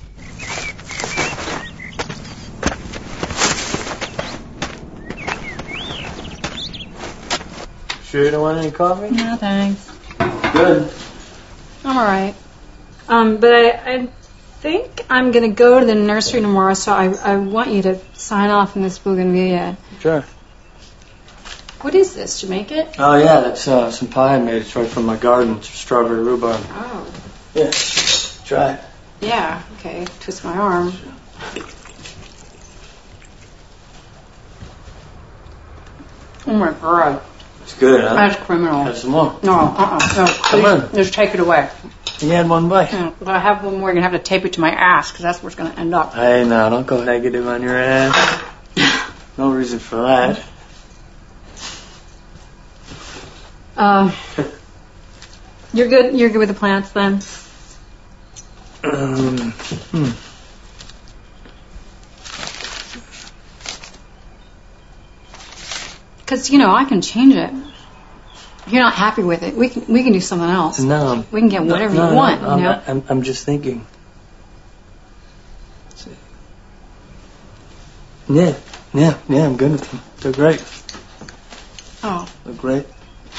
Sure you don't want any coffee? No, thanks. Good. I'm all right. Um, but I, I think I'm going to go to the nursery tomorrow, so I, I want you to sign off on this bougainvillea. Sure. What is this? Did you make it? Oh, yeah, that's uh, some pie I made. It's right from my garden. It's strawberry rhubarb. Oh. Yeah, try it. Yeah, okay. Twist my arm. Oh, my God. It's good, huh? That's criminal. Have some more. No, uh-uh. No, Come please, on. just take it away. You had one bite. Yeah, if I have one more, you're going to have to tape it to my ass, because that's where it's going to end up. Hey, no, don't go negative on your ass. No reason for that. Uh, you're good. You're good with the plants, then. Um, hmm. Because you know I can change it. If you're not happy with it, we can we can do something else. No. We can get whatever no, no, you want. No, I'm, you know. not, I'm, I'm just thinking. Let's see. Yeah, yeah, yeah. I'm good with them. They're great. Oh. They're great.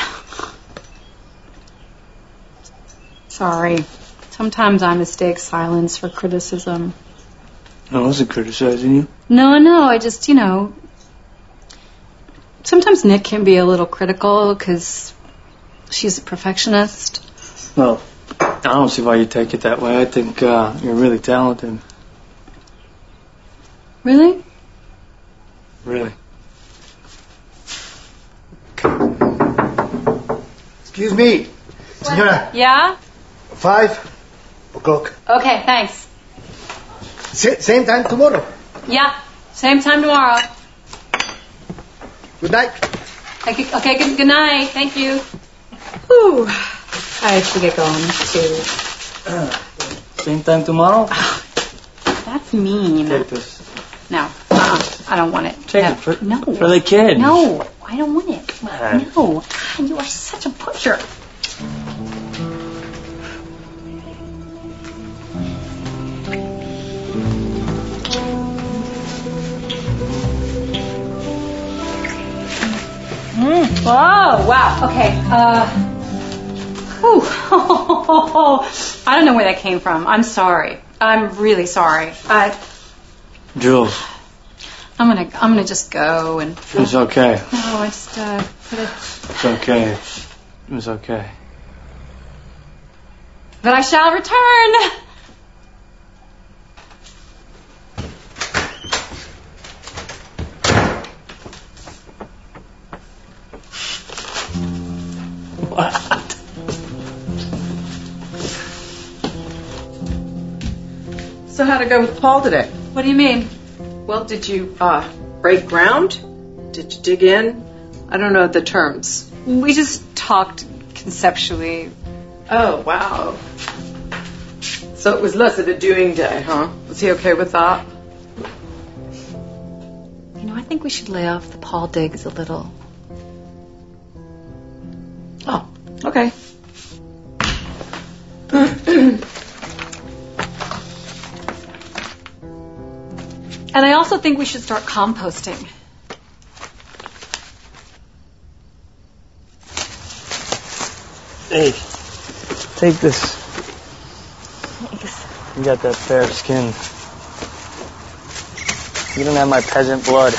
Sorry. Sometimes I mistake silence for criticism. I wasn't criticizing you. No, no. I just, you know. Sometimes Nick can be a little critical because she's a perfectionist. Well, I don't see why you take it that way. I think uh, you're really talented. Really? Really. Excuse me. Senora. Yeah? Five o'clock. Okay, thanks. Sa- same time tomorrow. Yeah, same time tomorrow. Good night. Okay, okay good, good night. Thank you. Whew. I should get going, too. Uh, same time tomorrow? That's mean. Take this. No, uh-uh. I don't want it. Take no. it for, no. for the kids. No, I don't want it. Man. No. God, you are such a pusher. Mm. Whoa, wow. Okay. Uh, whew. I don't know where that came from. I'm sorry. I'm really sorry. I. Jules. I'm gonna. I'm gonna just go and. It's okay. No, I just uh, put it. It's okay. It's okay. But I shall return. What? So how'd it go with Paul today? What do you mean? Well, did you uh, break ground? Did you dig in? I don't know the terms. We just talked conceptually. Oh, wow. So it was less of a doing day, huh? Was he okay with that? You know, I think we should lay off the Paul digs a little. Oh, okay. And I also think we should start composting. Hey, take this. Thanks. You got that fair skin. You don't have my peasant blood.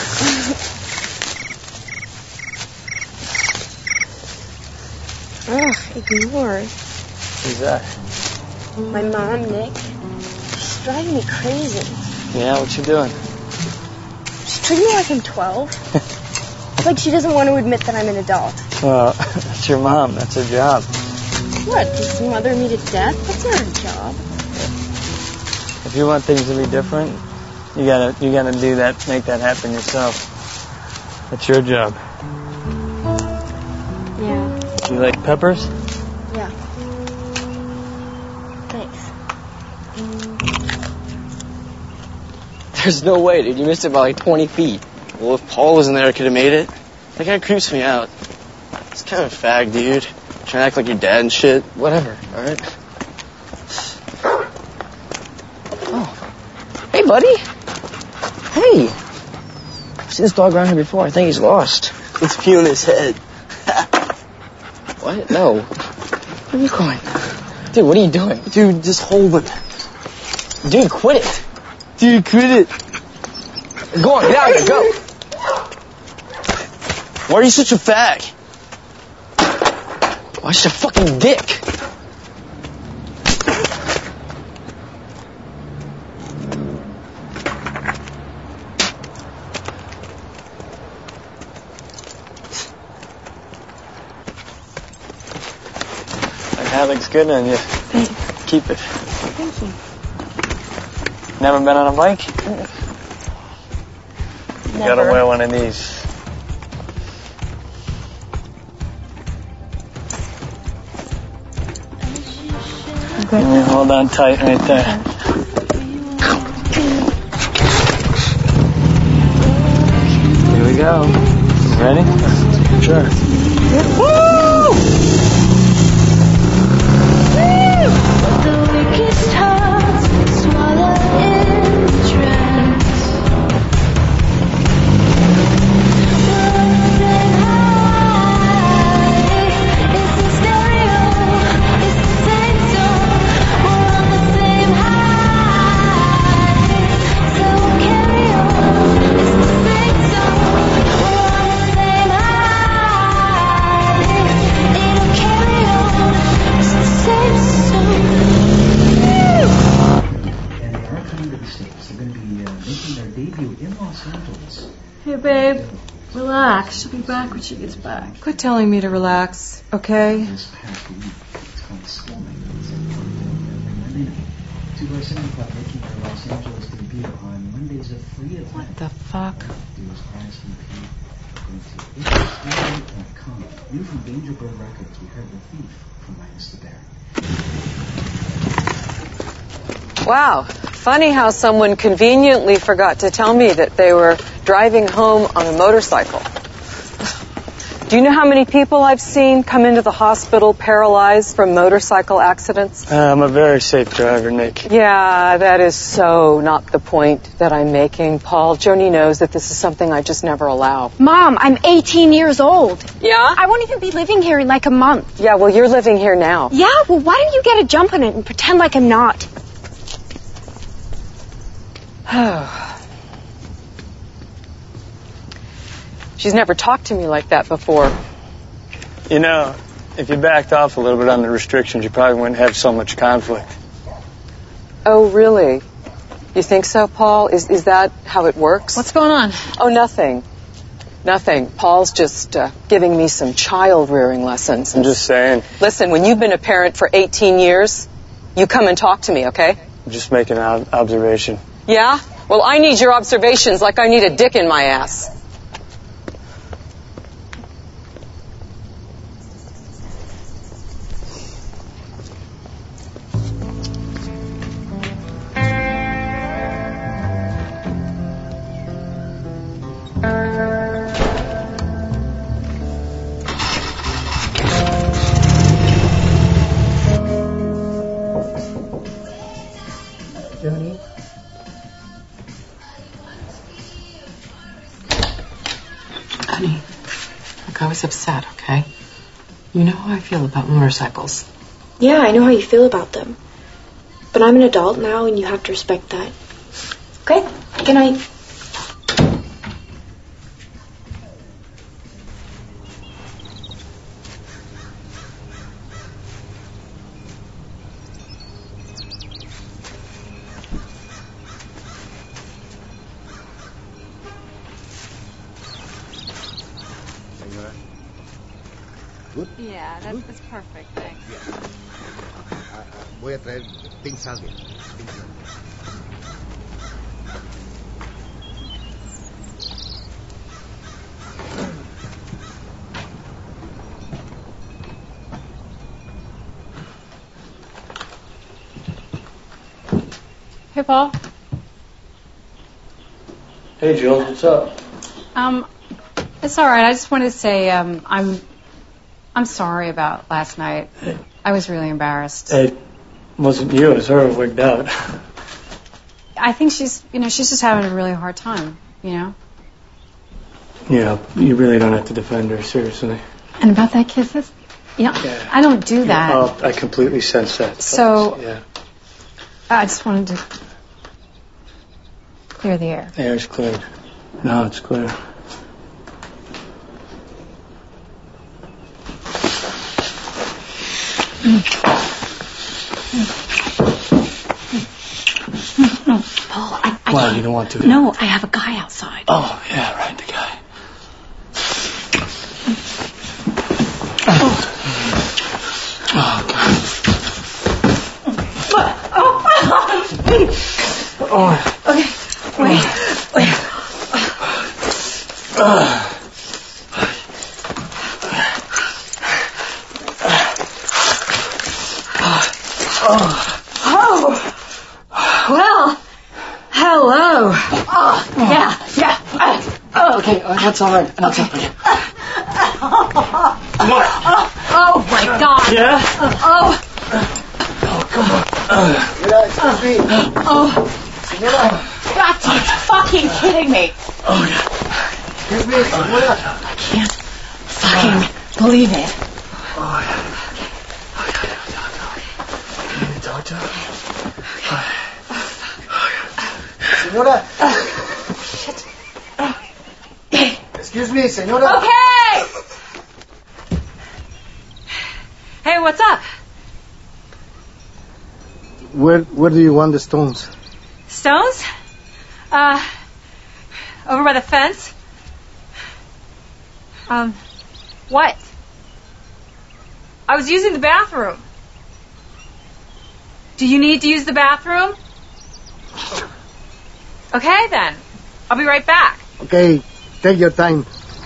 Ugh, ignore. Who's that? My mom, Nick. She's driving me crazy. Yeah, what you doing? She's treating me like I'm twelve. It's like she doesn't want to admit that I'm an adult. Well, that's your mom. That's her job. What, just mother me to death? That's not her job. If you want things to be different, you gotta you gotta do that, make that happen yourself. That's your job. Yeah. Do you like peppers? Yeah. Thanks. There's no way, dude. You missed it by like twenty feet. Well, if Paul wasn't there, I could have made it. That guy creeps me out. He's kind of a fag, dude. Trying to act like your dad and shit. Whatever, alright? Oh. Hey, buddy. Hey. I've seen this dog around here before. I think he's lost. It's peeling his head. What? No. Where are you going? Dude, what are you doing? Dude, just hold it. Dude, quit it. Dude, quit it. Go on, get out of here, go. Why are you such a fag? Why such a fucking dick? That hat looks good on you. Thanks. Keep it. Thank you. Never been on a bike? You Never. gotta wear one of these. Okay. Yeah, hold on tight right there. Here we go. Ready? Sure. Woo! Hey, babe. Relax. She'll be back when she gets back. Quit telling me to relax, okay? What the fuck? New from Danger Bird Records, we heard the thief from Minus the Bear. Wow. Funny how someone conveniently forgot to tell me that they were driving home on a motorcycle. Do you know how many people I've seen come into the hospital paralyzed from motorcycle accidents? Uh, I'm a very safe driver, Nick. Yeah, that is so not the point that I'm making, Paul. Joni knows that this is something I just never allow. Mom, I'm eighteen years old. Yeah? I won't even be living here in like a month. Yeah, well, you're living here now. Yeah, well, why don't you get a jump on it and pretend like I'm not? She's never talked to me like that before. You know, if you backed off a little bit on the restrictions, you probably wouldn't have so much conflict. Oh, really? You think so, Paul? Is is that how it works? What's going on? Oh, nothing. Nothing. Paul's just uh, giving me some child-rearing lessons. I'm just saying. Listen, when you've been a parent for eighteen years, you come and talk to me, okay? I'm just making an ob- observation. Yeah? Well, I need your observations like I need a dick in my ass. Joni? Honey, look, I was upset, okay? You know how I feel about motorcycles. Yeah, I know how you feel about them. But I'm an adult now, and you have to respect that. Okay? Good night. Good? Yeah, that's, that's perfect, thanks. Yeah. Ah, ah, voy a traer pink salvia. Pink salvia. Hey, Paul. Hey, Jules, what's up? Um, it's all right. I just wanted to say um, I'm I'm sorry about last night. I was really embarrassed. It wasn't you, it was her wigged out. I think she's, you know, she's just having a really hard time, you know. Yeah, you really don't have to defend her, seriously. And about that kisses, you know, Yeah. I don't do that. Oh, I completely sense that. So- yeah, I just wanted to clear the air. air's cleared. No, it's clear. No, Paul, I... I Why, you don't want to? No, I have a guy outside. Oh, yeah, right, the guy. Oh, God. Oh. Okay, wait, wait. Uh. Oh, well, hello. Oh, yeah, yeah. Uh, oh. Okay, uh, that's all right. That's okay. okay. What? Oh, my God. Yeah? Oh. Oh, come on. Uh. Excuse me. Oh. Señora. Got to be fucking kidding me. Oh, yeah. Excuse me, señora. I can't fucking believe it. Oh, yeah. Okay, okay, okay. You need to talk to her? Señora. Shit. Excuse me, señora. Okay. Hey, what's up? Where where do you want the stones? Stones? Uh, over by the fence. Um, what? I was using the bathroom. Do you need to use the bathroom? Okay, then. I'll be right back. Okay, take your time.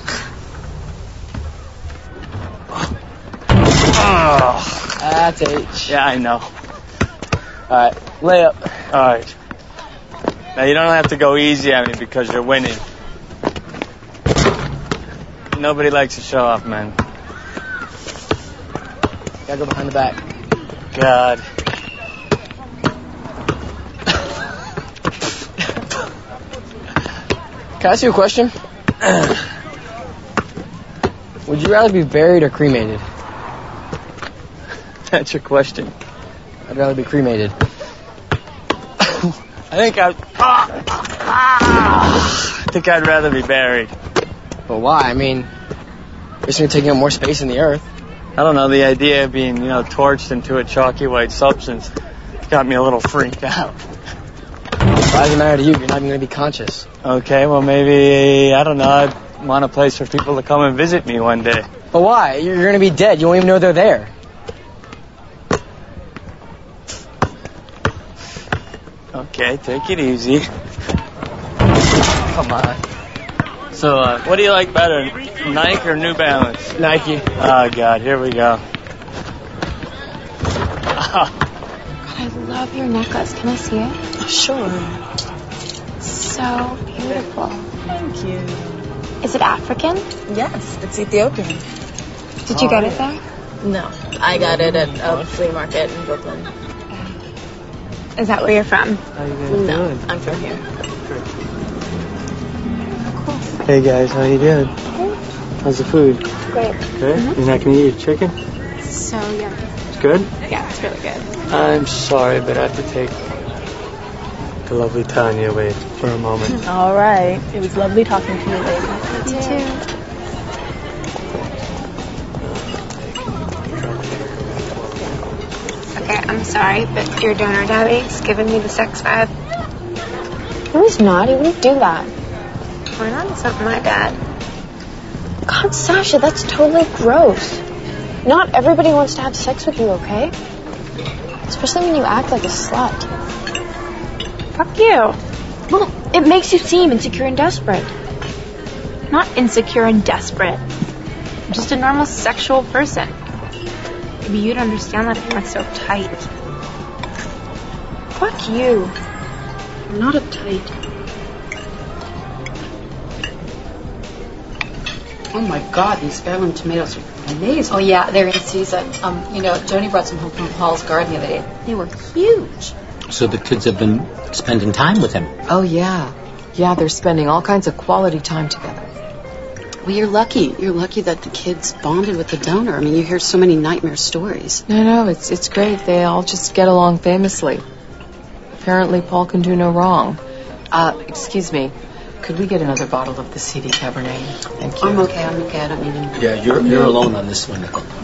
Oh, that's H. Yeah, I know. Alright, layup. Alright. Now, you don't have to go easy on me because you're winning. Nobody likes to show off, man. Gotta go behind the back. God. Can I ask you a question? Would you rather be buried or cremated? That's your question. I'd rather be cremated. I think I'd... Ah, ah, I think I'd rather be buried. But why? I mean, it's going to take up more space in the earth. I don't know, the idea of being, you know, torched into a chalky white substance got me a little freaked out. Why does it matter to you? You're not even going to be conscious. Okay, well, maybe, I don't know, I'd want a place for people to come and visit me one day. But why? You're going to be dead. You won't even know they're there. Okay, take it easy. Come on. So, uh, what do you like better, Nike or New Balance? Nike. Oh, God, here we go. God, I love your necklace. Can I see it? Sure. So beautiful. Thank you. Is it African? Yes, it's Ethiopian. Did you get it there? No, I got it at a flea market in Brooklyn. Is that where you're from? How you guys No, doing? I'm from here. Hey, guys, how you doing? Good. How's the food? Great. Good? Mm-hmm. You're not going to eat your chicken? So yummy. It's good? Yeah, it's really good. I'm sorry, but I have to take the lovely Tanya away for a moment. All right. It was lovely talking to you, lady. You too. Okay, I'm sorry, but your donor daddy's giving me the sex vibe. No, he's not. He wouldn't do that. Why not? It's not my dad. God, Sasha, that's totally gross. Not everybody wants to have sex with you, okay? Especially when you act like a slut. Fuck you. Well, it makes you seem insecure and desperate. Not insecure and desperate. I'm just a normal sexual person. Maybe you'd understand that if you weren't so tight. Fuck you. I'm not uptight. Oh my God, these heirloom tomatoes are amazing. Oh, yeah, they're in season. Um, you know, Joni brought some home from Paul's garden the other day. They were huge. So the kids have been spending time with him. Oh, yeah. Yeah, they're spending all kinds of quality time together. Well, you're lucky. You're lucky that the kids bonded with the donor. I mean, you hear so many nightmare stories. No, no, it's it's great. They all just get along famously. Apparently, Paul can do no wrong. Uh, excuse me. Could we get another bottle of the C D Cabernet? Thank you. I'm okay. I'm okay. I don't need any. Yeah, you're you're alone on this one, Nicole.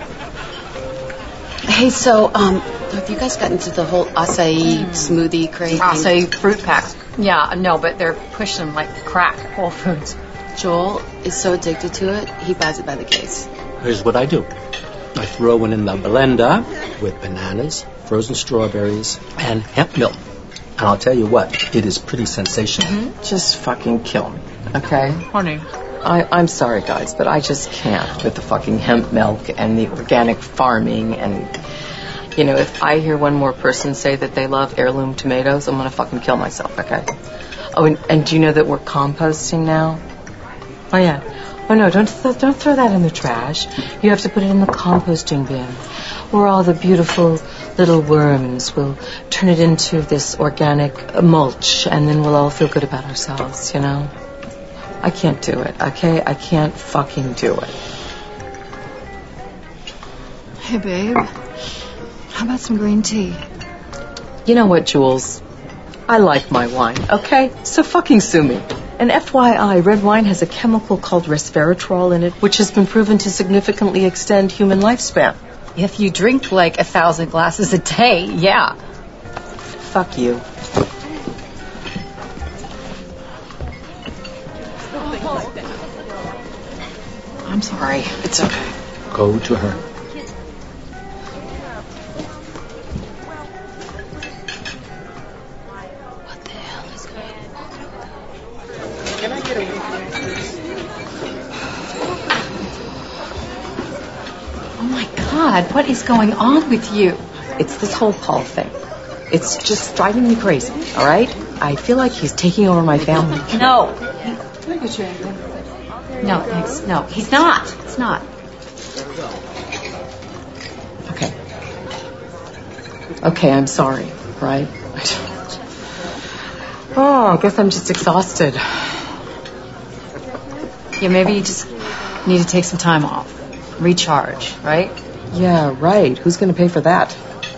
Hey, so, um, have you guys gotten into the whole acai smoothie craze? Acai fruit packs. Yeah, no, but they're pushing them like crack at Whole Foods. Joel is so addicted to it, he buys it by the case. Here's what I do. I throw it in the blender with bananas, frozen strawberries, and hemp milk. And I'll tell you what, it is pretty sensational. Mm-hmm. Just fucking kill me, okay? Honey. I, I'm sorry, guys, but I just can't with the fucking hemp milk and the organic farming. And, you know, if I hear one more person say that they love heirloom tomatoes, I'm going to fucking kill myself, okay? Oh, and, and do you know that we're composting now? Oh, yeah. Oh, no, don't, th- don't throw that in the trash. You have to put it in the composting bin, where all the beautiful little worms will turn it into this organic mulch, and then we'll all feel good about ourselves, you know? I can't do it, okay? I can't fucking do it. Hey, babe. How about some green tea? You know what, Jules? I like my wine, okay? So fucking sue me. And F Y I, red wine has a chemical called resveratrol in it, which has been proven to significantly extend human lifespan. If you drink like a thousand glasses a day, yeah. Fuck you. I'm sorry. It's okay. Go to her. Can I get a Oh my God, what is going on with you? It's this whole Paul thing. It's just driving me crazy, all right? I feel like he's taking over my family. No. No, thanks. No, he's not. It's not. Okay. Okay, I'm sorry, right? Oh, I guess I'm just exhausted. Yeah, maybe you just need to take some time off. Recharge, right? Yeah, right. Who's going to pay for that?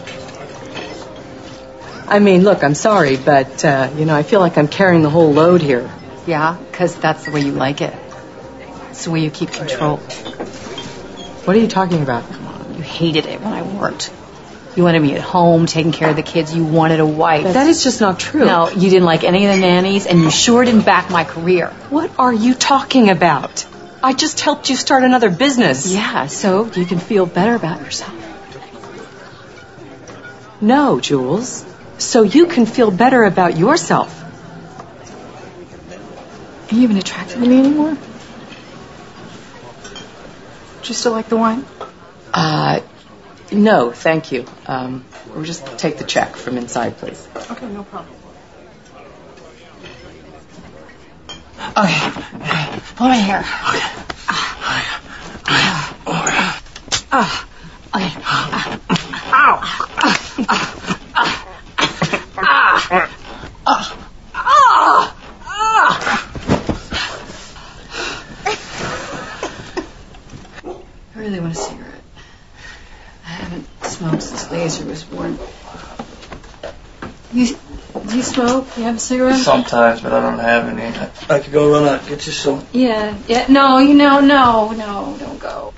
I mean, look, I'm sorry, but, uh, you know, I feel like I'm carrying the whole load here. Yeah, because that's the way you like it. It's the way you keep control. What are you talking about? Come on, you hated it when I worked. You wanted me at home, taking care of the kids. You wanted a wife. That is just not true. No, you didn't like any of the nannies, and you sure didn't back my career. What are you talking about? I just helped you start another business. Yeah, so you can feel better about yourself. No, Jules. So you can feel better about yourself. Are you even attracted to me anymore? Do you still like the wine? Uh, no, thank you. Um, we'll just take the check from inside, please. Okay, no problem. Okay. Pull my hair. Okay. Ah. Okay. Ow. I really want a cigarette. I haven't smoked since Laser was born. You, do you smoke? You have a cigarette? Sometimes, but I don't have any. I, I could go run out, get you some. Yeah, yeah. No, you know, no, no, don't go.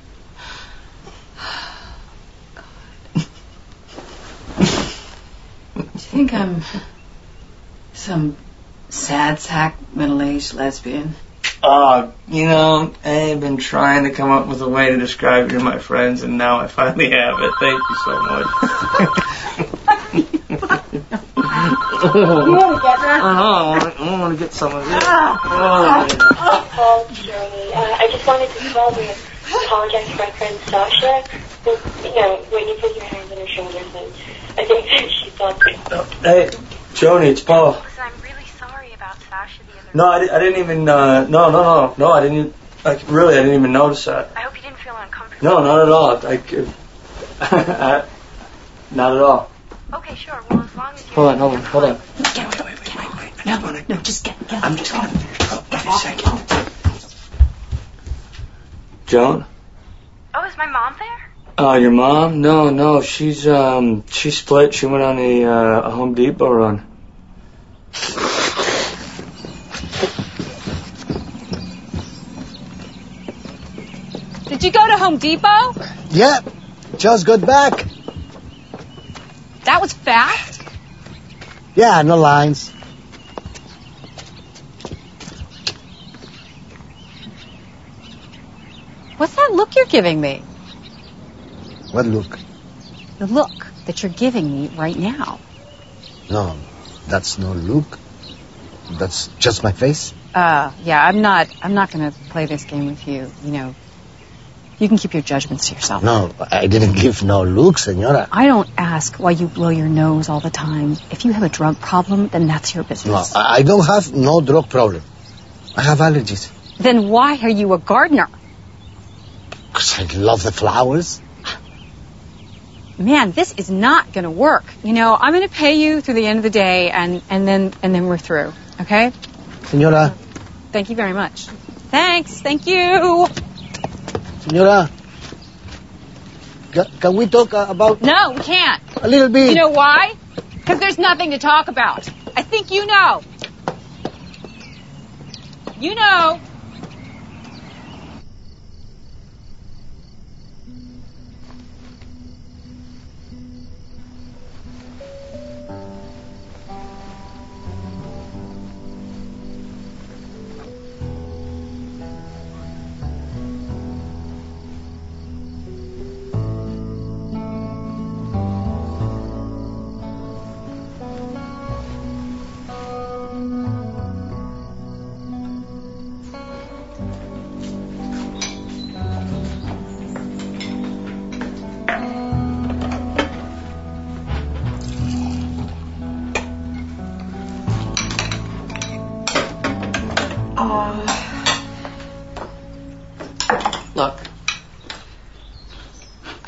Do you think I'm some sad sack middle-aged lesbian? Uh, you know, I ain't been trying to come up with a way to describe you to my friends, and now I finally have it. Thank you so much. You want to get that? I want to, I want to get some of this. Ah. Paul, Journey. Uh, I just wanted to call and apologize to my friend Sasha. For, you know, when you put your hands on her shoulders, and I think that she thought that. Hey, Joni, it's Paul. Listen, I'm really sorry about Sasha the other No, I, I didn't even, uh, no, no, no, no, I didn't, like, really, I didn't even notice that. I hope you didn't feel uncomfortable. No, not at all. Like, I, not at all. Okay, sure. Well, as long as you... Hold on, hold on, hold on. Get, wait, wait, wait, wait, wait. No, no, just get, get. I'm just gonna finish. Oh, give me a second. Joan? Oh, is my mom there? Uh, your mom? No, no, she's, um, she split. She went on a, uh, a Home Depot run. Did you go to Home Depot? Yep. Just got back. That was fast. Yeah, no lines. What's that look you're giving me? What look? The look that you're giving me right now. No, that's no look. That's just my face. Uh, yeah, I'm not, I'm not gonna play this game with you, you know. You can keep your judgments to yourself. No, I didn't give no look, senora. I don't ask why you blow your nose all the time. If you have a drug problem, then that's your No, business. I don't have no drug problem. I have allergies. Then why are you a gardener? Because I love the flowers. Man, this is not gonna work. You know, I'm gonna pay you through the end of the day, and, and then and then we're through. Okay? Senora. Thank you very much. Thanks. Thank you. Senora. Can, can we talk uh, about... No, we can't. A little bit. You know why? Because there's nothing to talk about. I think you know. You know.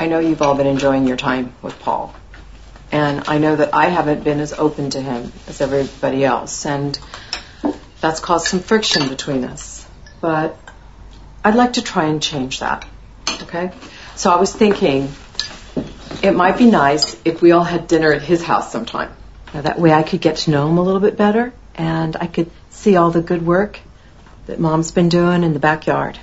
I know you've all been enjoying your time with Paul. And I know that I haven't been as open to him as everybody else. And that's caused some friction between us. But I'd like to try and change that. Okay? So I was thinking it might be nice if we all had dinner at his house sometime. Now, that way I could get to know him a little bit better, and I could see all the good work that Mom's been doing in the backyard.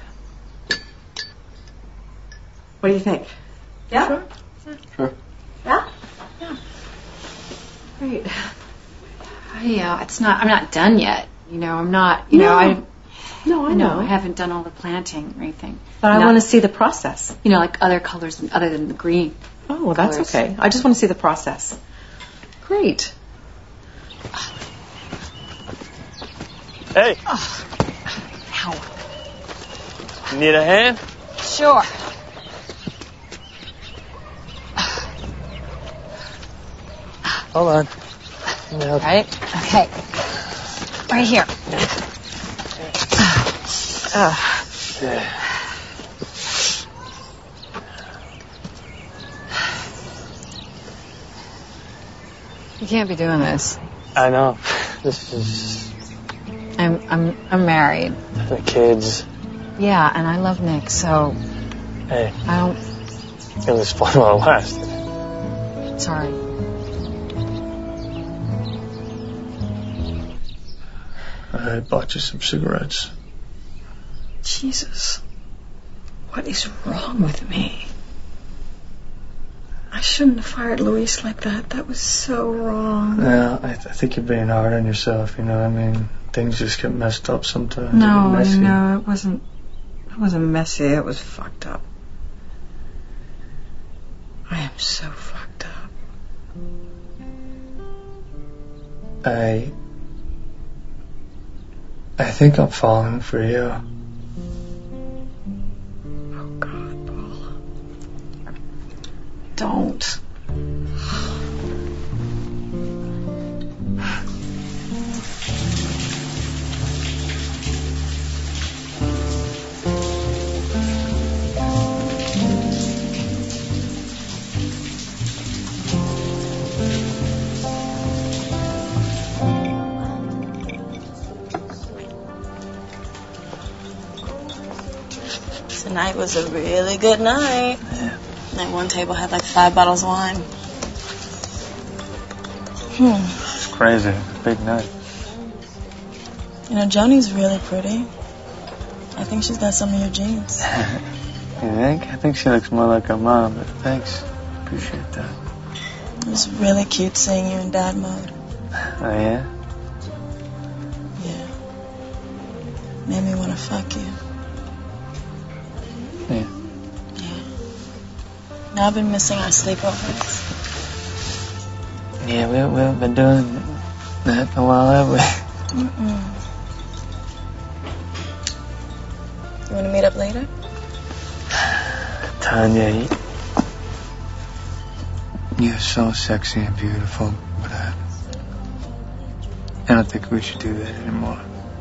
What do you think? Yeah? Sure. Sure. Yeah? Yeah. Great. Yeah, uh, it's not. I'm not done yet. You know, I'm not. You No. know, I. No, I know. know. I haven't done all the planting or anything. But I Not- want to see the process. You know, like other colors other than the green. Oh, well, that's colors. okay. I just want to see the process. Great. Hey. Oh. Ow. You need a hand? Sure. Hold on. Let me help you. Right? Okay. Right here. Uh, Yeah. You can't be doing this. I know. This is I'm I'm I'm married. the kids. Yeah, and I love Nick, so Hey, I don't. it was fun while it lasted. Sorry. I bought you some cigarettes. Jesus. What is wrong with me? I shouldn't have fired Luis like that. That was so wrong. Yeah, I, th- I think you're being hard on yourself, you know. I mean, things just get messed up sometimes. No, They get messy. no, it wasn't. It wasn't messy. It was fucked up. I am so fucked up. I... I think I'm falling for you. Oh, God, Paula. Don't. Tonight was a really good night. Yeah. That one table had like five bottles of wine. Hmm. It's crazy. Big night. You know, Joni's really pretty. I think she's got some of your genes. You think? I think she looks more like her mom, but thanks. Appreciate that. It was really cute seeing you in dad mode. Oh, yeah? Yeah. Made me want to fuck you. Yeah. Now I've been missing our sleepovers. Yeah, we, we haven't been doing that in a while, have we? Mm-mm. You want to meet up later? Tanya, you, you're so sexy and beautiful, but I, I don't think we should do that anymore.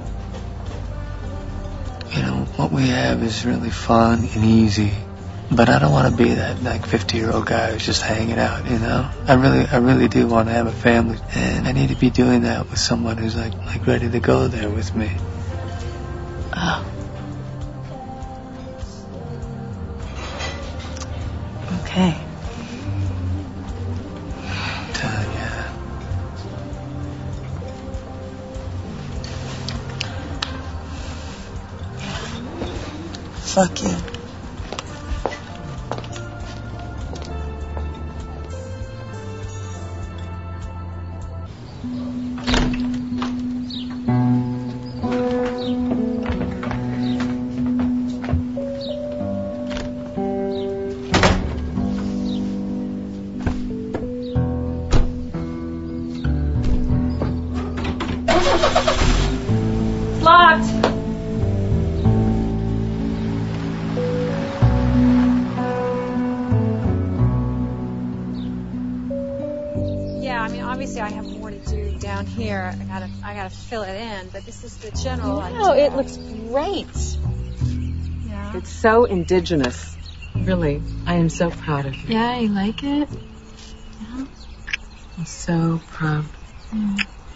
You know, what we have is really fun and easy, but I don't want to be that like fifty-year-old guy who's just hanging out, you know? I really, I really do want to have a family, and I need to be doing that with someone who's like, like ready to go there with me. Oh. Okay. Tanya. Fuck you. Locked. Yeah, I mean, obviously, I have more to do down here. I gotta, I gotta fill it in. But this is the general No, idea. it looks great. Yeah. It's so indigenous. Really, I am so proud of you. Yeah, you like it? Yeah. I'm so proud. Mm.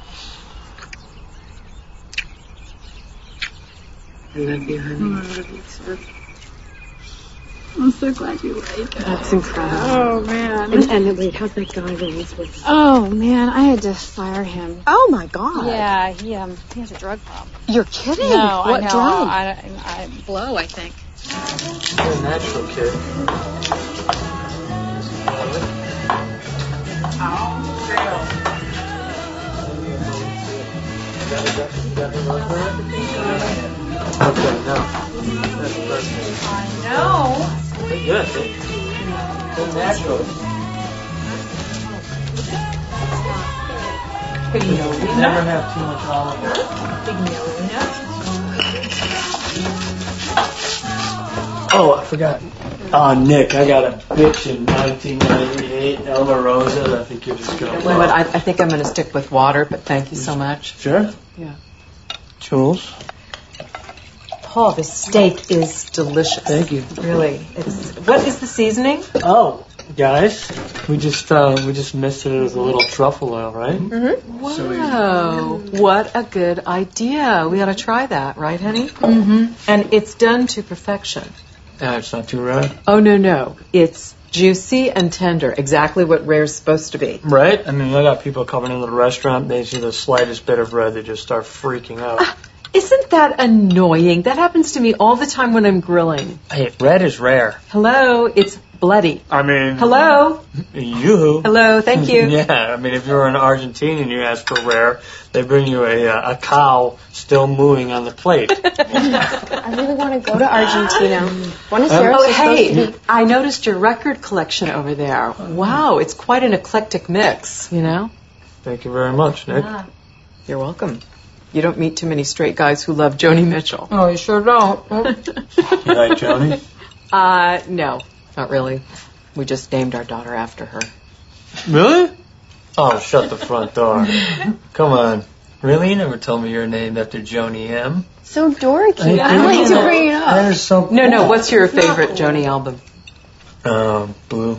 I love you, honey. I love you too. I'm so glad you like it. That's incredible. Oh, man. And, and wait, how's that guy that he's with? Oh, man, I had to fire him. Oh, my God. Yeah, he, um, he has a drug problem. You're kidding? No, What I know. drug? I, I, blow, I think. You're a natural kid. Okay, no. That's perfect. I know. Good. Good natural. Never have too much olive oil. Oh, I forgot. Oh, Nick, I got a bitch in nineteen ninety-eight, Elma Rosa, that I think you're just going to Wait, wait, I, I think I'm going to stick with water, but thank you so much. Sure. Yeah. Jules? Paul, this steak is delicious. Thank you. Really. It's, what is the seasoning? Oh, guys, we just uh, we just mixed it with a little truffle oil, right? Mm-hmm. Wow. What a good idea. We ought to try that, right, honey? Mm-hmm. And it's done to perfection. Yeah, it's not too rare. Oh, no, no. It's juicy and tender, exactly what rare's supposed to be. Right? I mean, I got people coming into the restaurant, they see the slightest bit of red, they just start freaking out. Uh, isn't that annoying? That happens to me all the time when I'm grilling. Hey, red is rare. Hello, it's bloody. I mean... Hello? You. Hello, thank you. Yeah, I mean, if you're in Argentina and you ask for rare, they bring you a, uh, a cow still mooing on the plate. I really want to go to Argentina. Buenos Aires Oh, is hey, supposed to be... I noticed your record collection over there. Wow, it's quite an eclectic mix, you know? Thank you very much, Nick. Yeah. You're welcome. You don't meet too many straight guys who love Joni Mitchell. Oh, you sure don't. You like Joni? Uh, no, not really. We just named our daughter after her. Really? Oh, shut the front door. Come on. Really? You never told me you're named after Joni M? So dorky. I, I don't like to bring it up. That is so cool. No, no, what's your favorite Joni album? Um, Blue.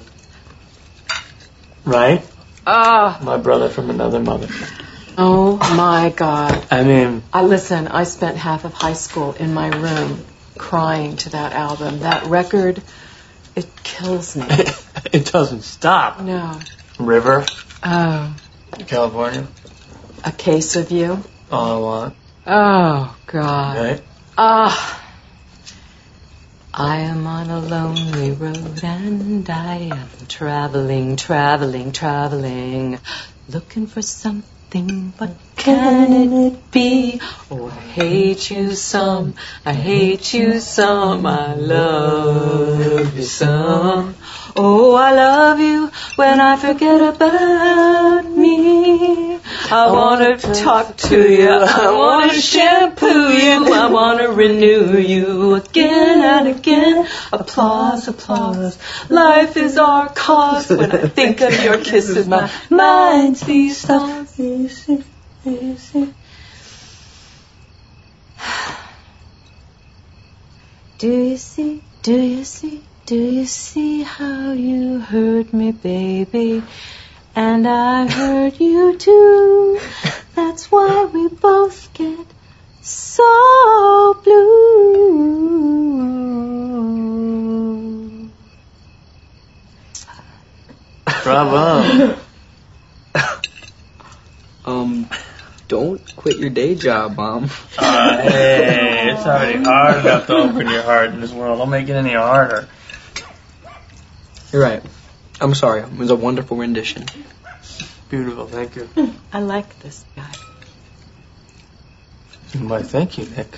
Right? Ah. My brother from another mother. Oh, my God. I mean... I listen, I spent half of high school in my room crying to that album. That record, it kills me. It doesn't stop. No. River. Oh. California. A Case of You. All I Want. Oh, God. Right? Ah. I am on a lonely road and I am traveling, traveling, traveling, looking for something. What can it be? Oh, I hate you some, I hate you some, I love you some. Oh, I love you when I forget about me. I want to talk to you, I want to shampoo you, I want to renew you again and again. Applause, applause, life is our cause. When I think of your kisses, my mind sees stars. Easy, easy. Do you see, do you see, do you see how you hurt me, baby? And I hurt you too. That's why we both get so blue. Bravo. um, don't quit your day job, Mom. Uh, hey, it's already hard enough to open your heart in this world. Don't make it any harder. You're right. I'm sorry. It was a wonderful rendition. Beautiful, thank you. I like this guy. Why, thank you, Nick.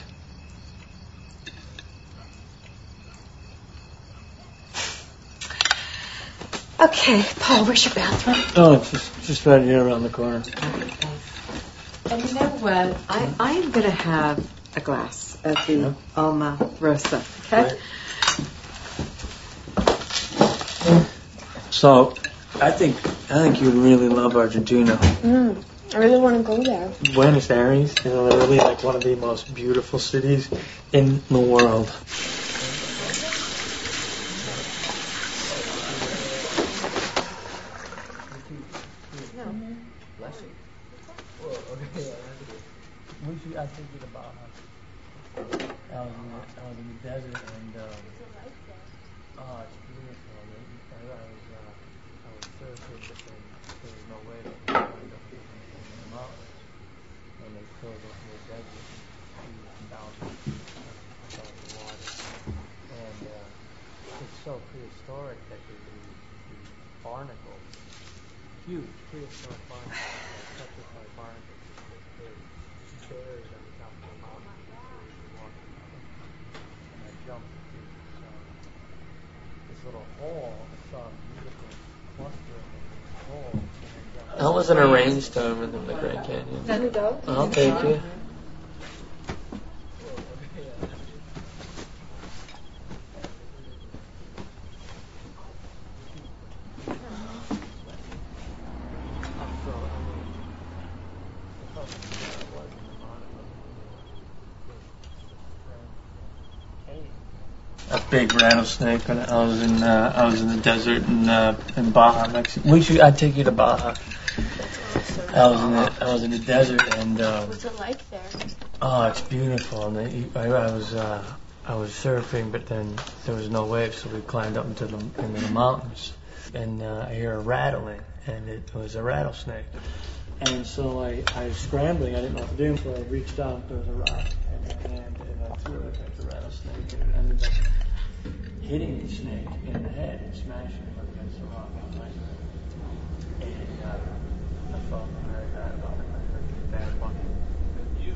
Okay, Paul, where's your bathroom? Oh, it's just, just right here around the corner. And you know what? I, I'm going to have a glass of the Alma Rosa, okay? Right. So, I think I think you'd really love Argentina. Mm, I really want to go there. Buenos Aires is literally like one of the most beautiful cities in the world. We should, I take you to Baja. I was in the, I was in the desert and, um, oh, it's beautiful. I, I was, uh, I was surfing, but then there was no way to find up in the mountains. And they filled up the desert and down above the water. And, uh, it's so prehistoric that there's these, these barnacles, huge prehistoric barnacles, petrified barnacles. They're buried on the top of the mountain. And I jumped into this, uh, this little hole. I saw a beautiful cluster of this hole. That was in a rainstorm in the Grand Canyon. Can we go? I'll take you. A big rattlesnake when I was in uh, I was in the desert in uh, in Baja, Mexico. We should I'd take you to Baja. I was in the I was in the desert and um, What's it like there? oh, it's beautiful. And they, I, I was uh, I was surfing, but then there was no waves, so we climbed up into the into the mountains, and uh, I hear a rattling, and it was a rattlesnake. And so I, I was scrambling. I didn't know what to do, so I reached out. There was a rock in my hand, and I threw it at the rattlesnake, and it ended up hitting the snake in the head and smashing it against the rock. And uh, I felt very bad about it. I heard a bad one. You.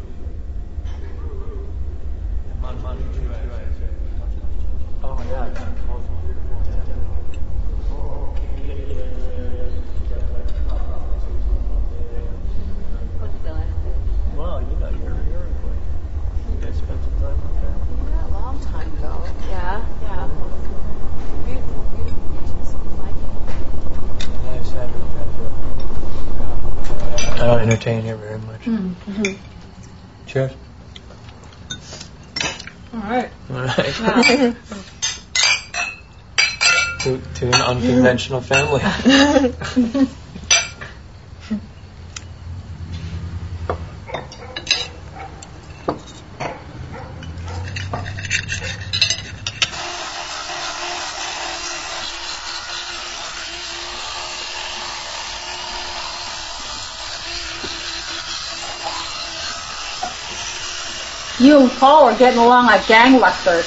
Mon, mon, too, right, right. Oh, yeah. Well, you know, you're a Uruguay. You guys spent some time up there. Yeah, a long time ago. Yeah, yeah. Beautiful, beautiful beaches. I like it. Nice having you. I don't entertain here very much. Mm-hmm. Cheers. All right. All right. Yeah. to, to an unconventional family. You and Paul are getting along like gangbusters.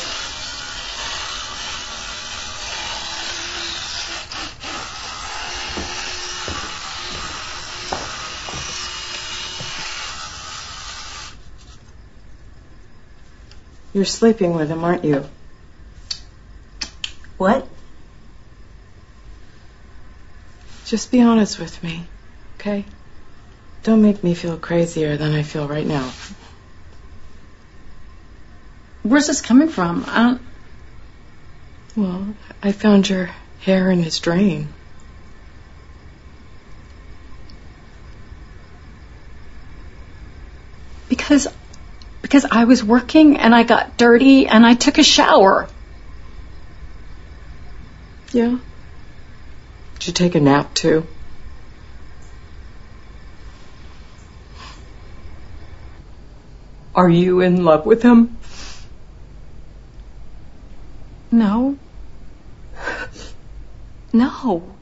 You're sleeping with him, aren't you? What? Just be honest with me, okay? Don't make me feel crazier than I feel right now. Where's this coming from? I don't... Well, I found your hair in his drain. Because... Because I was working and I got dirty and I took a shower. Yeah? Did you take a nap too? Are you in love with him? No. No.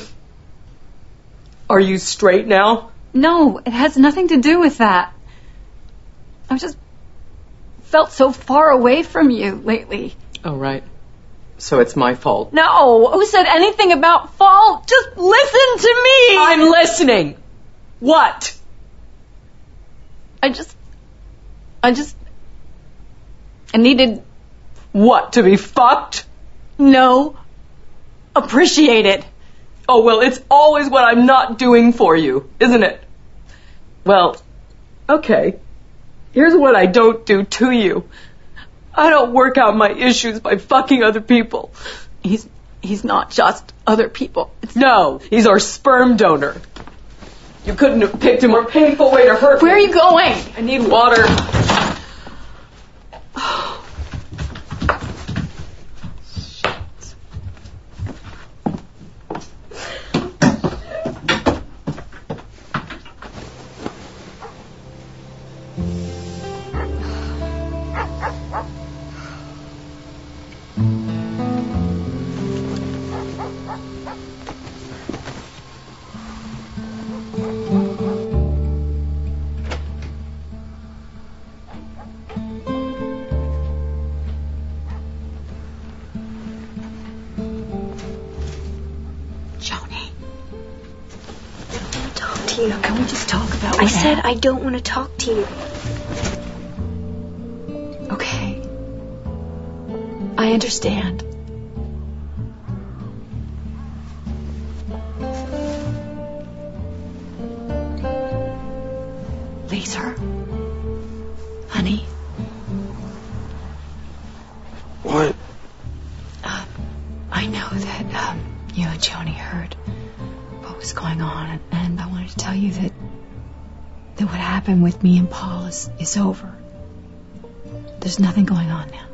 Are you straight now? No, it has nothing to do with that. I've just felt so far away from you lately. Oh, right. So it's my fault. No, who said anything about fault? Just listen to me. I'm listening. What? I just, I just, I needed... What, to be fucked? No. Appreciated. Oh, well, it's always what I'm not doing for you, isn't it? Well, okay. Here's what I don't do to you. I don't work out my issues by fucking other people. He's he's not just other people. It's no, he's our sperm donor. You couldn't have picked a more painful way to hurt me. Where are you going? I need water. Mm-hmm. to you. Can we just talk about I what said happened? I don't want to talk to you. Okay. I understand. Laser. Honey. What? Um, I know that um, you and Joni heard what was going on, and, and I wanted to tell you that that what happened with me and Paul is, is over. There's nothing going on now.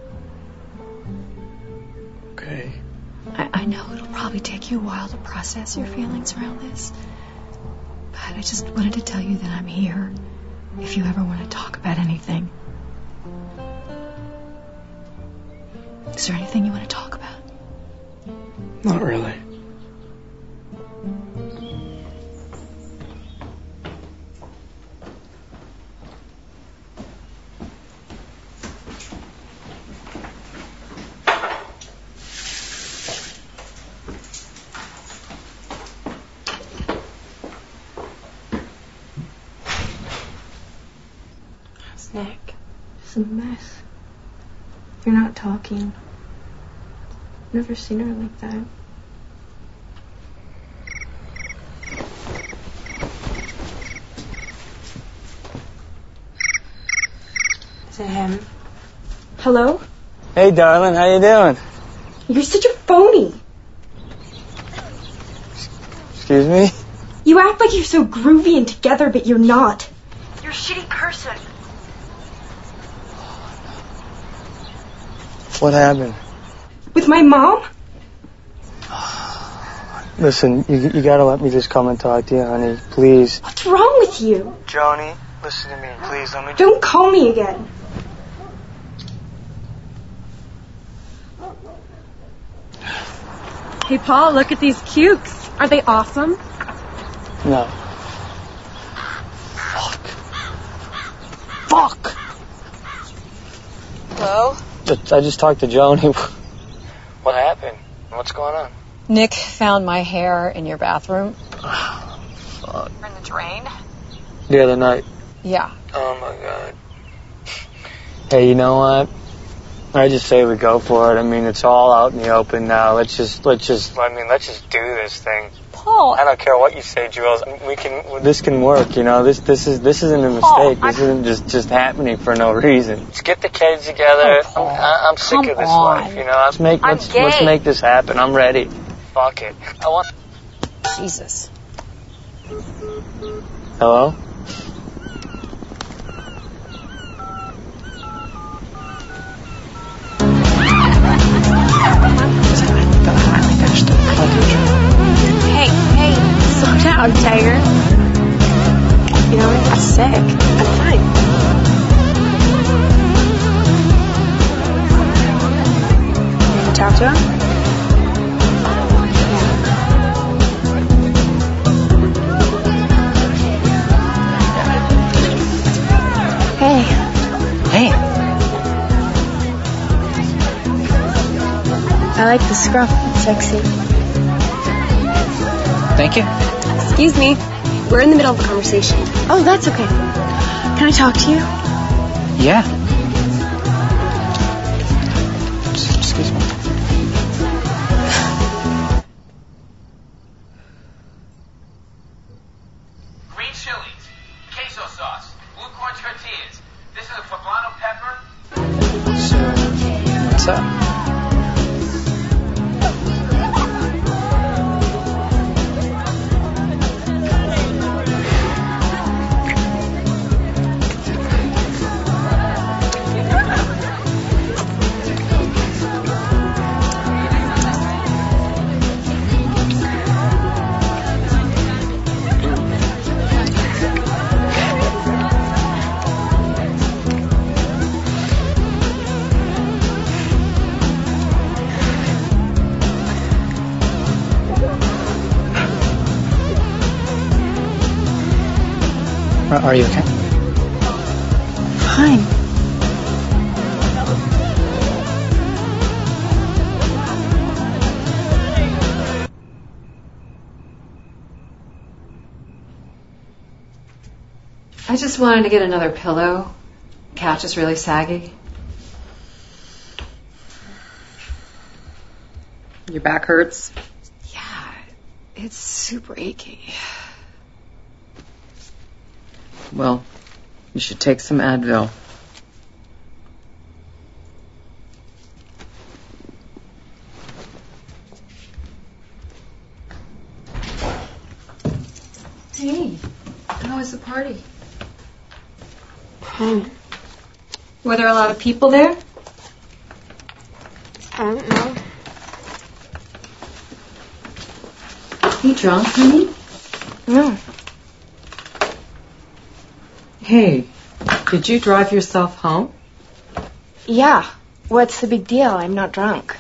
Okay. I, I know it'll probably take you a while to process your feelings around this, but I just wanted to tell you that I'm here if you ever want to talk about anything. Is there anything you want to talk about? Not really. Nick, it's a mess. You're not talking. Never seen her like that. Is it him? Hello? Hey, darling, how you doing? You're such a phony. Excuse me? You act like you're so groovy and together, but you're not. You're a shitty person. What happened? With my mom? Listen, you, you gotta let me just come and talk to you, honey. Please. What's wrong with you? Joni, listen to me. Please, let me... Don't call me again. Hey, Paul, look at these cukes. Are they awesome? No. Fuck. Fuck! Hello? I just talked to Joni. What happened? What's going on? Nick found my hair in your bathroom. Fuck. In the drain? The other night. Yeah. Oh my god. Hey, you know what? I just say we go for it. I mean, it's all out in the open now. Let's just, let's just, I mean, let's just do this thing. Paul. I don't care what you say, Jules. We can, this can work, you know. This, this is, this isn't a mistake. Paul, this I... isn't just, just happening for no reason. Let's get the kids together. Oh, Paul. I'm, I'm sick Come of this on. life, you know. Let's make, I'm let's, gay. let's make this happen. I'm ready. Fuck it. I want. Jesus. Hello? Hey, hey, slow down, Tiger. You know, I'm not sick. I'm fine. You want to talk to him? Hey. Hey. I like the scruff. It's sexy. Thank you. Excuse me. We're in the middle of a conversation. Oh, that's okay. Can I talk to you? Yeah. Excuse me. Green chilies, queso sauce, blue corn tortillas. This is a poblano pepper. So, what's up? Are you okay? Fine. I just wanted to get another pillow. The couch is really saggy. Your back hurts? Yeah, it's super achy. Well, you should take some Advil. Hey, how was the party? Hmm. Were there a lot of people there? I don't know. You drunk, honey? No. Hey, did you drive yourself home? Yeah. What's the big deal? I'm not drunk.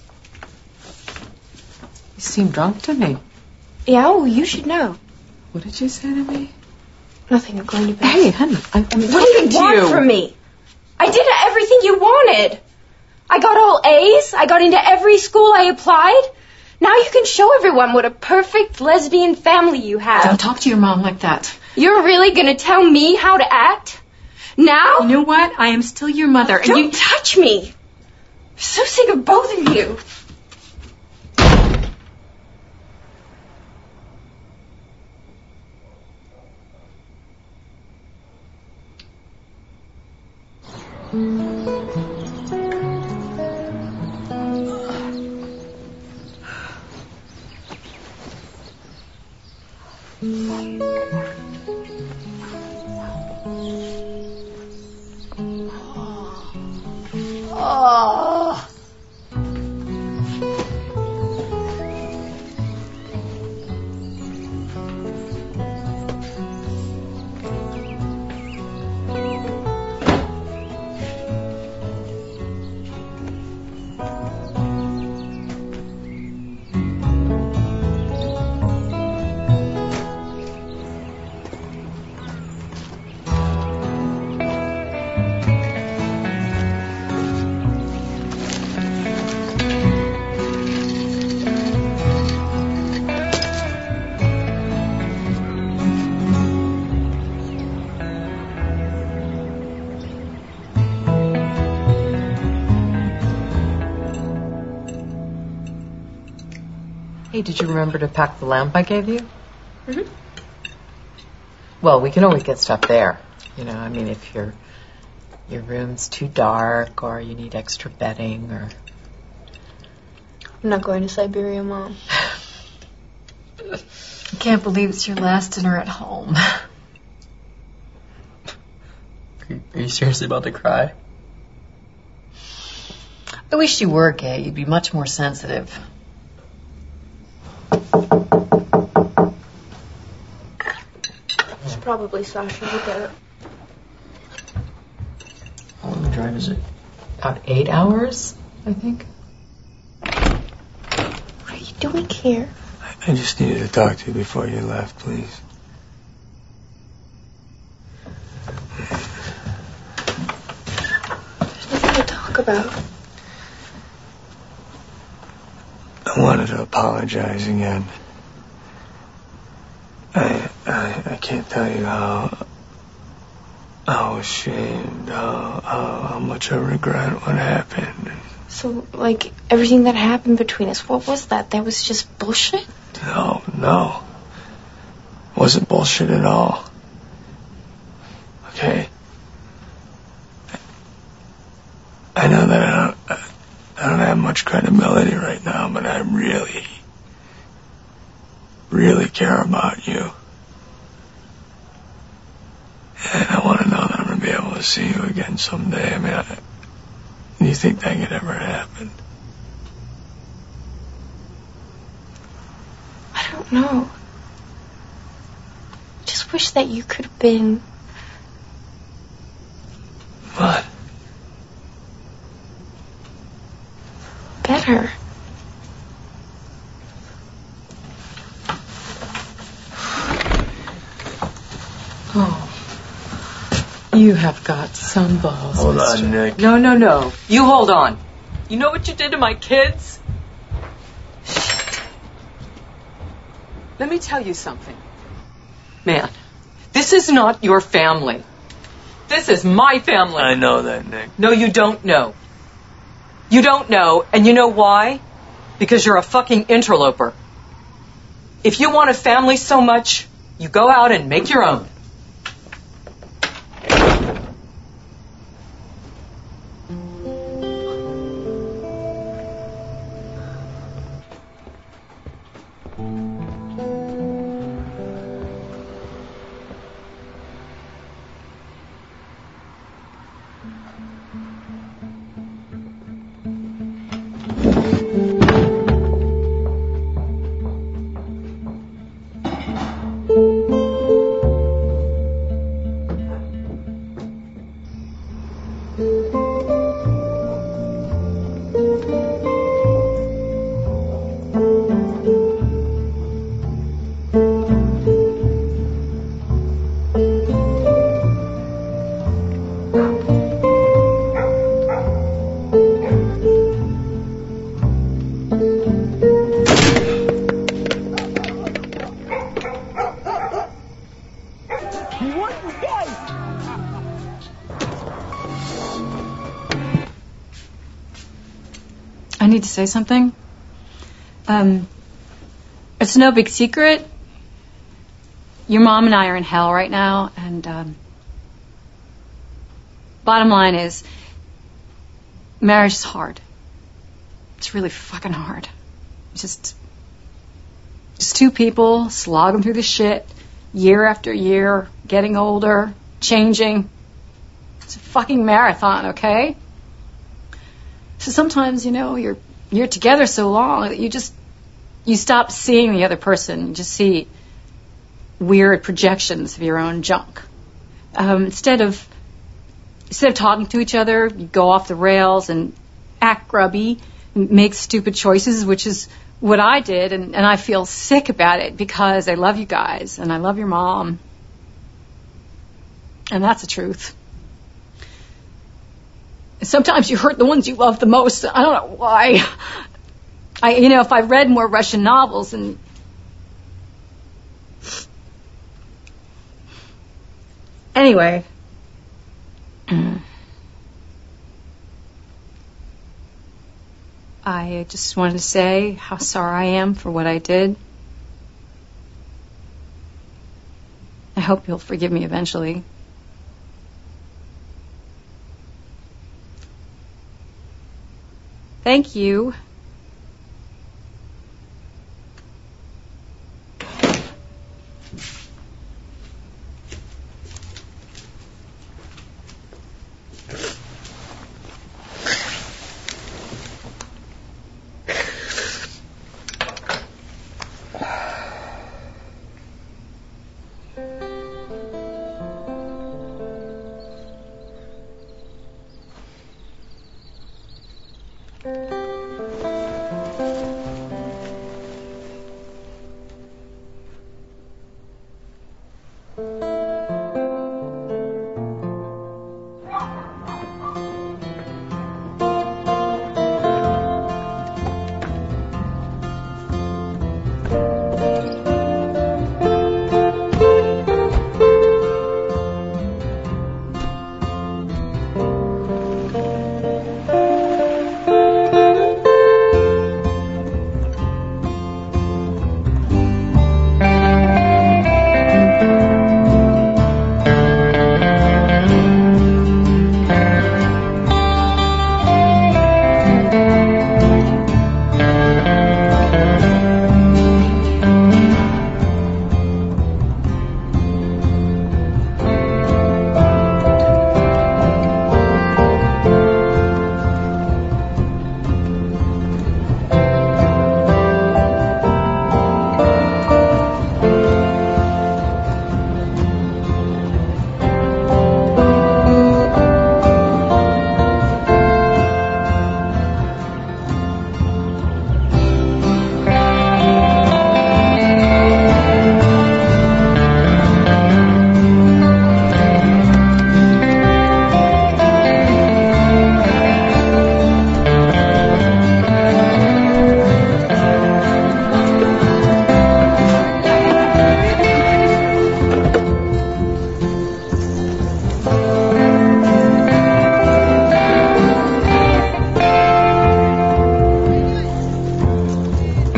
You seem drunk to me. Yeah, well, you should know. What did you say to me? Nothing. I'm going to bed. Hey, honey, I'm, I'm What do you want from me? I did everything you wanted. I got all A's. I got into every school I applied. Now you can show everyone what a perfect lesbian family you have. Don't talk to your mom like that. You're really going to tell me how to act? Now? You know what? I am still your mother. And Don't you... touch me. I'm so sick of both of you. Oh. Hey, did you remember to pack the lamp I gave you? Mm-hmm. Well, we can always get stuff there. You know, I mean, if your your room's too dark or you need extra bedding or... I'm not going to Siberia, Mom. I can't believe it's your last dinner at home. Are you seriously about to cry? I wish you were gay. You'd be much more sensitive. It's probably Sasha. Look at it. How long a drive is it? About eight hours, I think. What are you doing here? I just needed to talk to you before you left, please. There's nothing to talk about. I wanted to apologize again. I, I, I can't tell you how, how ashamed, how, how, how much I regret what happened. So, like, everything that happened between us, what was that? That was just bullshit? No, no. It wasn't bullshit at all. Okay? I know that I don't, I don't have much credibility right now, but I really, really care about you. And I want to know that I'm going to be able to see you again someday. I mean, I, do you think that could ever happen? I don't know. I just wish that you could have been... What? Better. Oh. You have got some balls. Hold mister. on, Nick. No, no, no. You hold on. You know what you did to my kids? Let me tell you something. Man, this This is not your family. This is my family. I know that, Nick. No, you don't know. You don't know, and you know why? Because you're a fucking interloper. If you want a family so much, you go out and make your own. I need to say something. Um, it's no big secret. Your mom and I are in hell right now, and um, bottom line is, marriage is hard. It's really fucking hard. It's just, just two people slogging through the shit, year after year, getting older, changing. It's a fucking marathon, okay? So sometimes, you know, you're you're together so long that you just you stop seeing the other person. You just see weird projections of your own junk. Um, instead of instead of talking to each other, you go off the rails and act grubby, and make stupid choices, which is what I did, and, and I feel sick about it because I love you guys and I love your mom, and that's the truth. Sometimes you hurt the ones you love the most. I don't know why. I, you know, if I read more Russian novels and anyway, I just wanted to say how sorry I am for what I did. I hope you'll forgive me eventually. Thank you.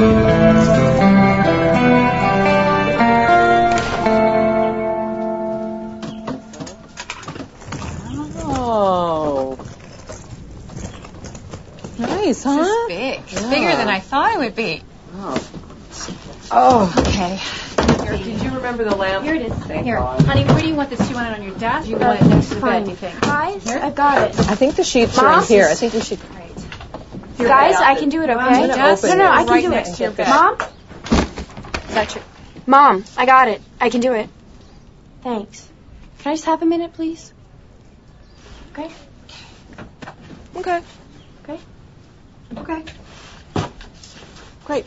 Oh. Nice, huh? This is big. It's Yeah. bigger than I thought it would be. Oh. Oh, okay. Here, did you remember the lamp? Here it is. Thank Here, God. honey, where do you want this? Do you want it on your desk? Do you want it next to the bed, do you think? Guys, Here? I got it. I think the sheets are in Mom? here. I think we should. Guys, I can do it, okay? Just No, no, I can right do next it. to your bed. Mom? Is that true? Mom, I got it. I can do it. Thanks. Can I just have a minute, please? Okay? Okay. Okay? Okay. Great.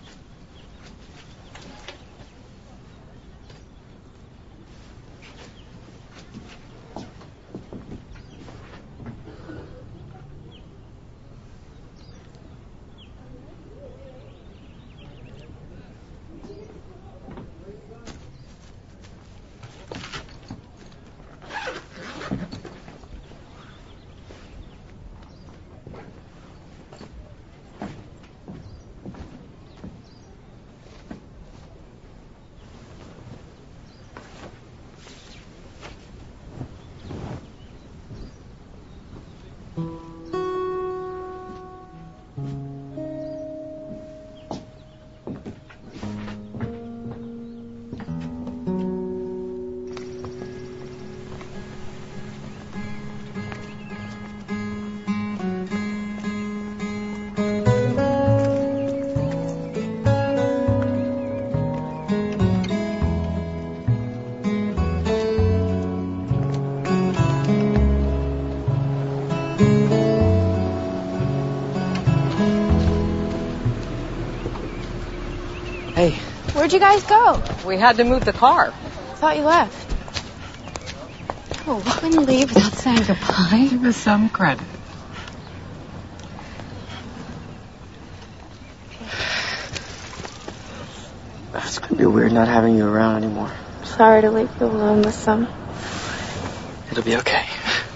Hey. Where'd you guys go? We had to move the car. I thought you left. Oh, we couldn't leave without saying goodbye. Give us some credit. It's gonna be weird not having you around anymore. Sorry to leave you alone with them. It'll be okay.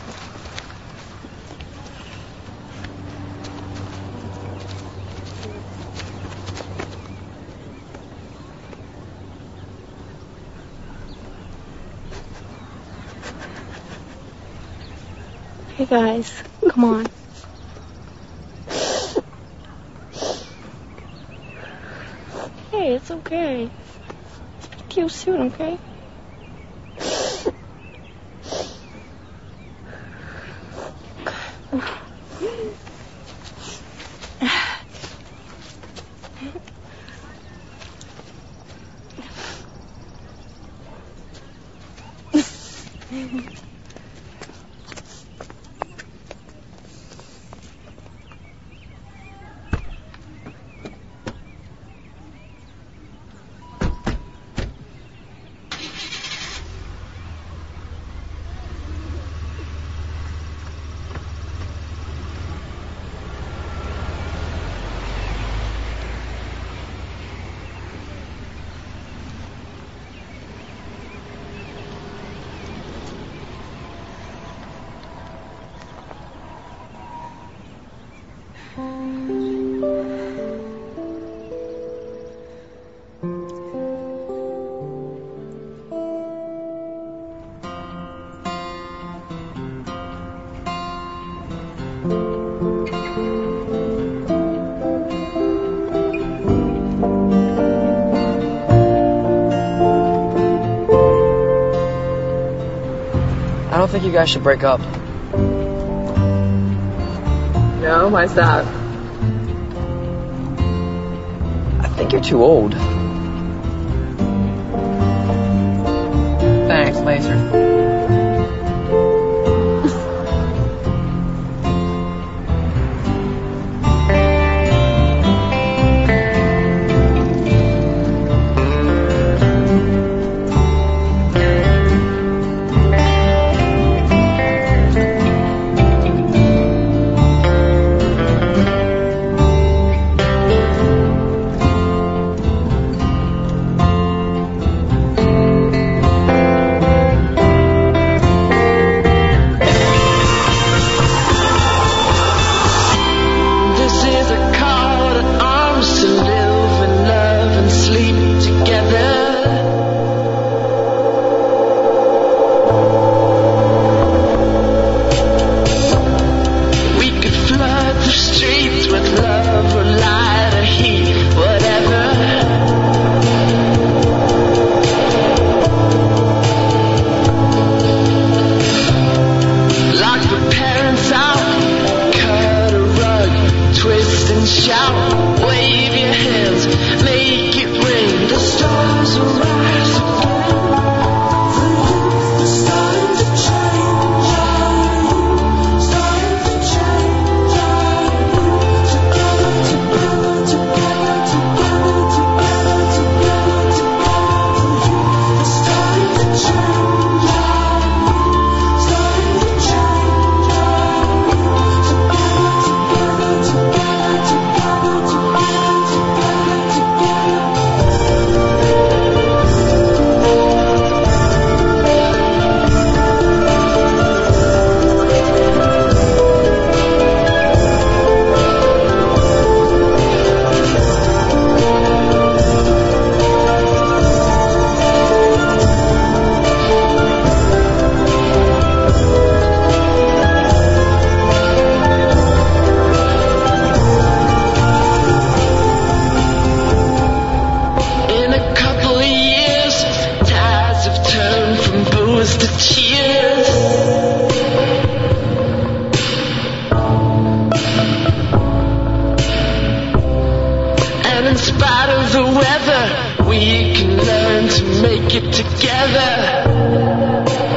Hey guys, come on. Hey, it's okay. Speak to you soon, okay? I don't think you guys should break up. No, why's that? I think you're too old. Thanks, Laser. spite of the weather, we can learn to make it together.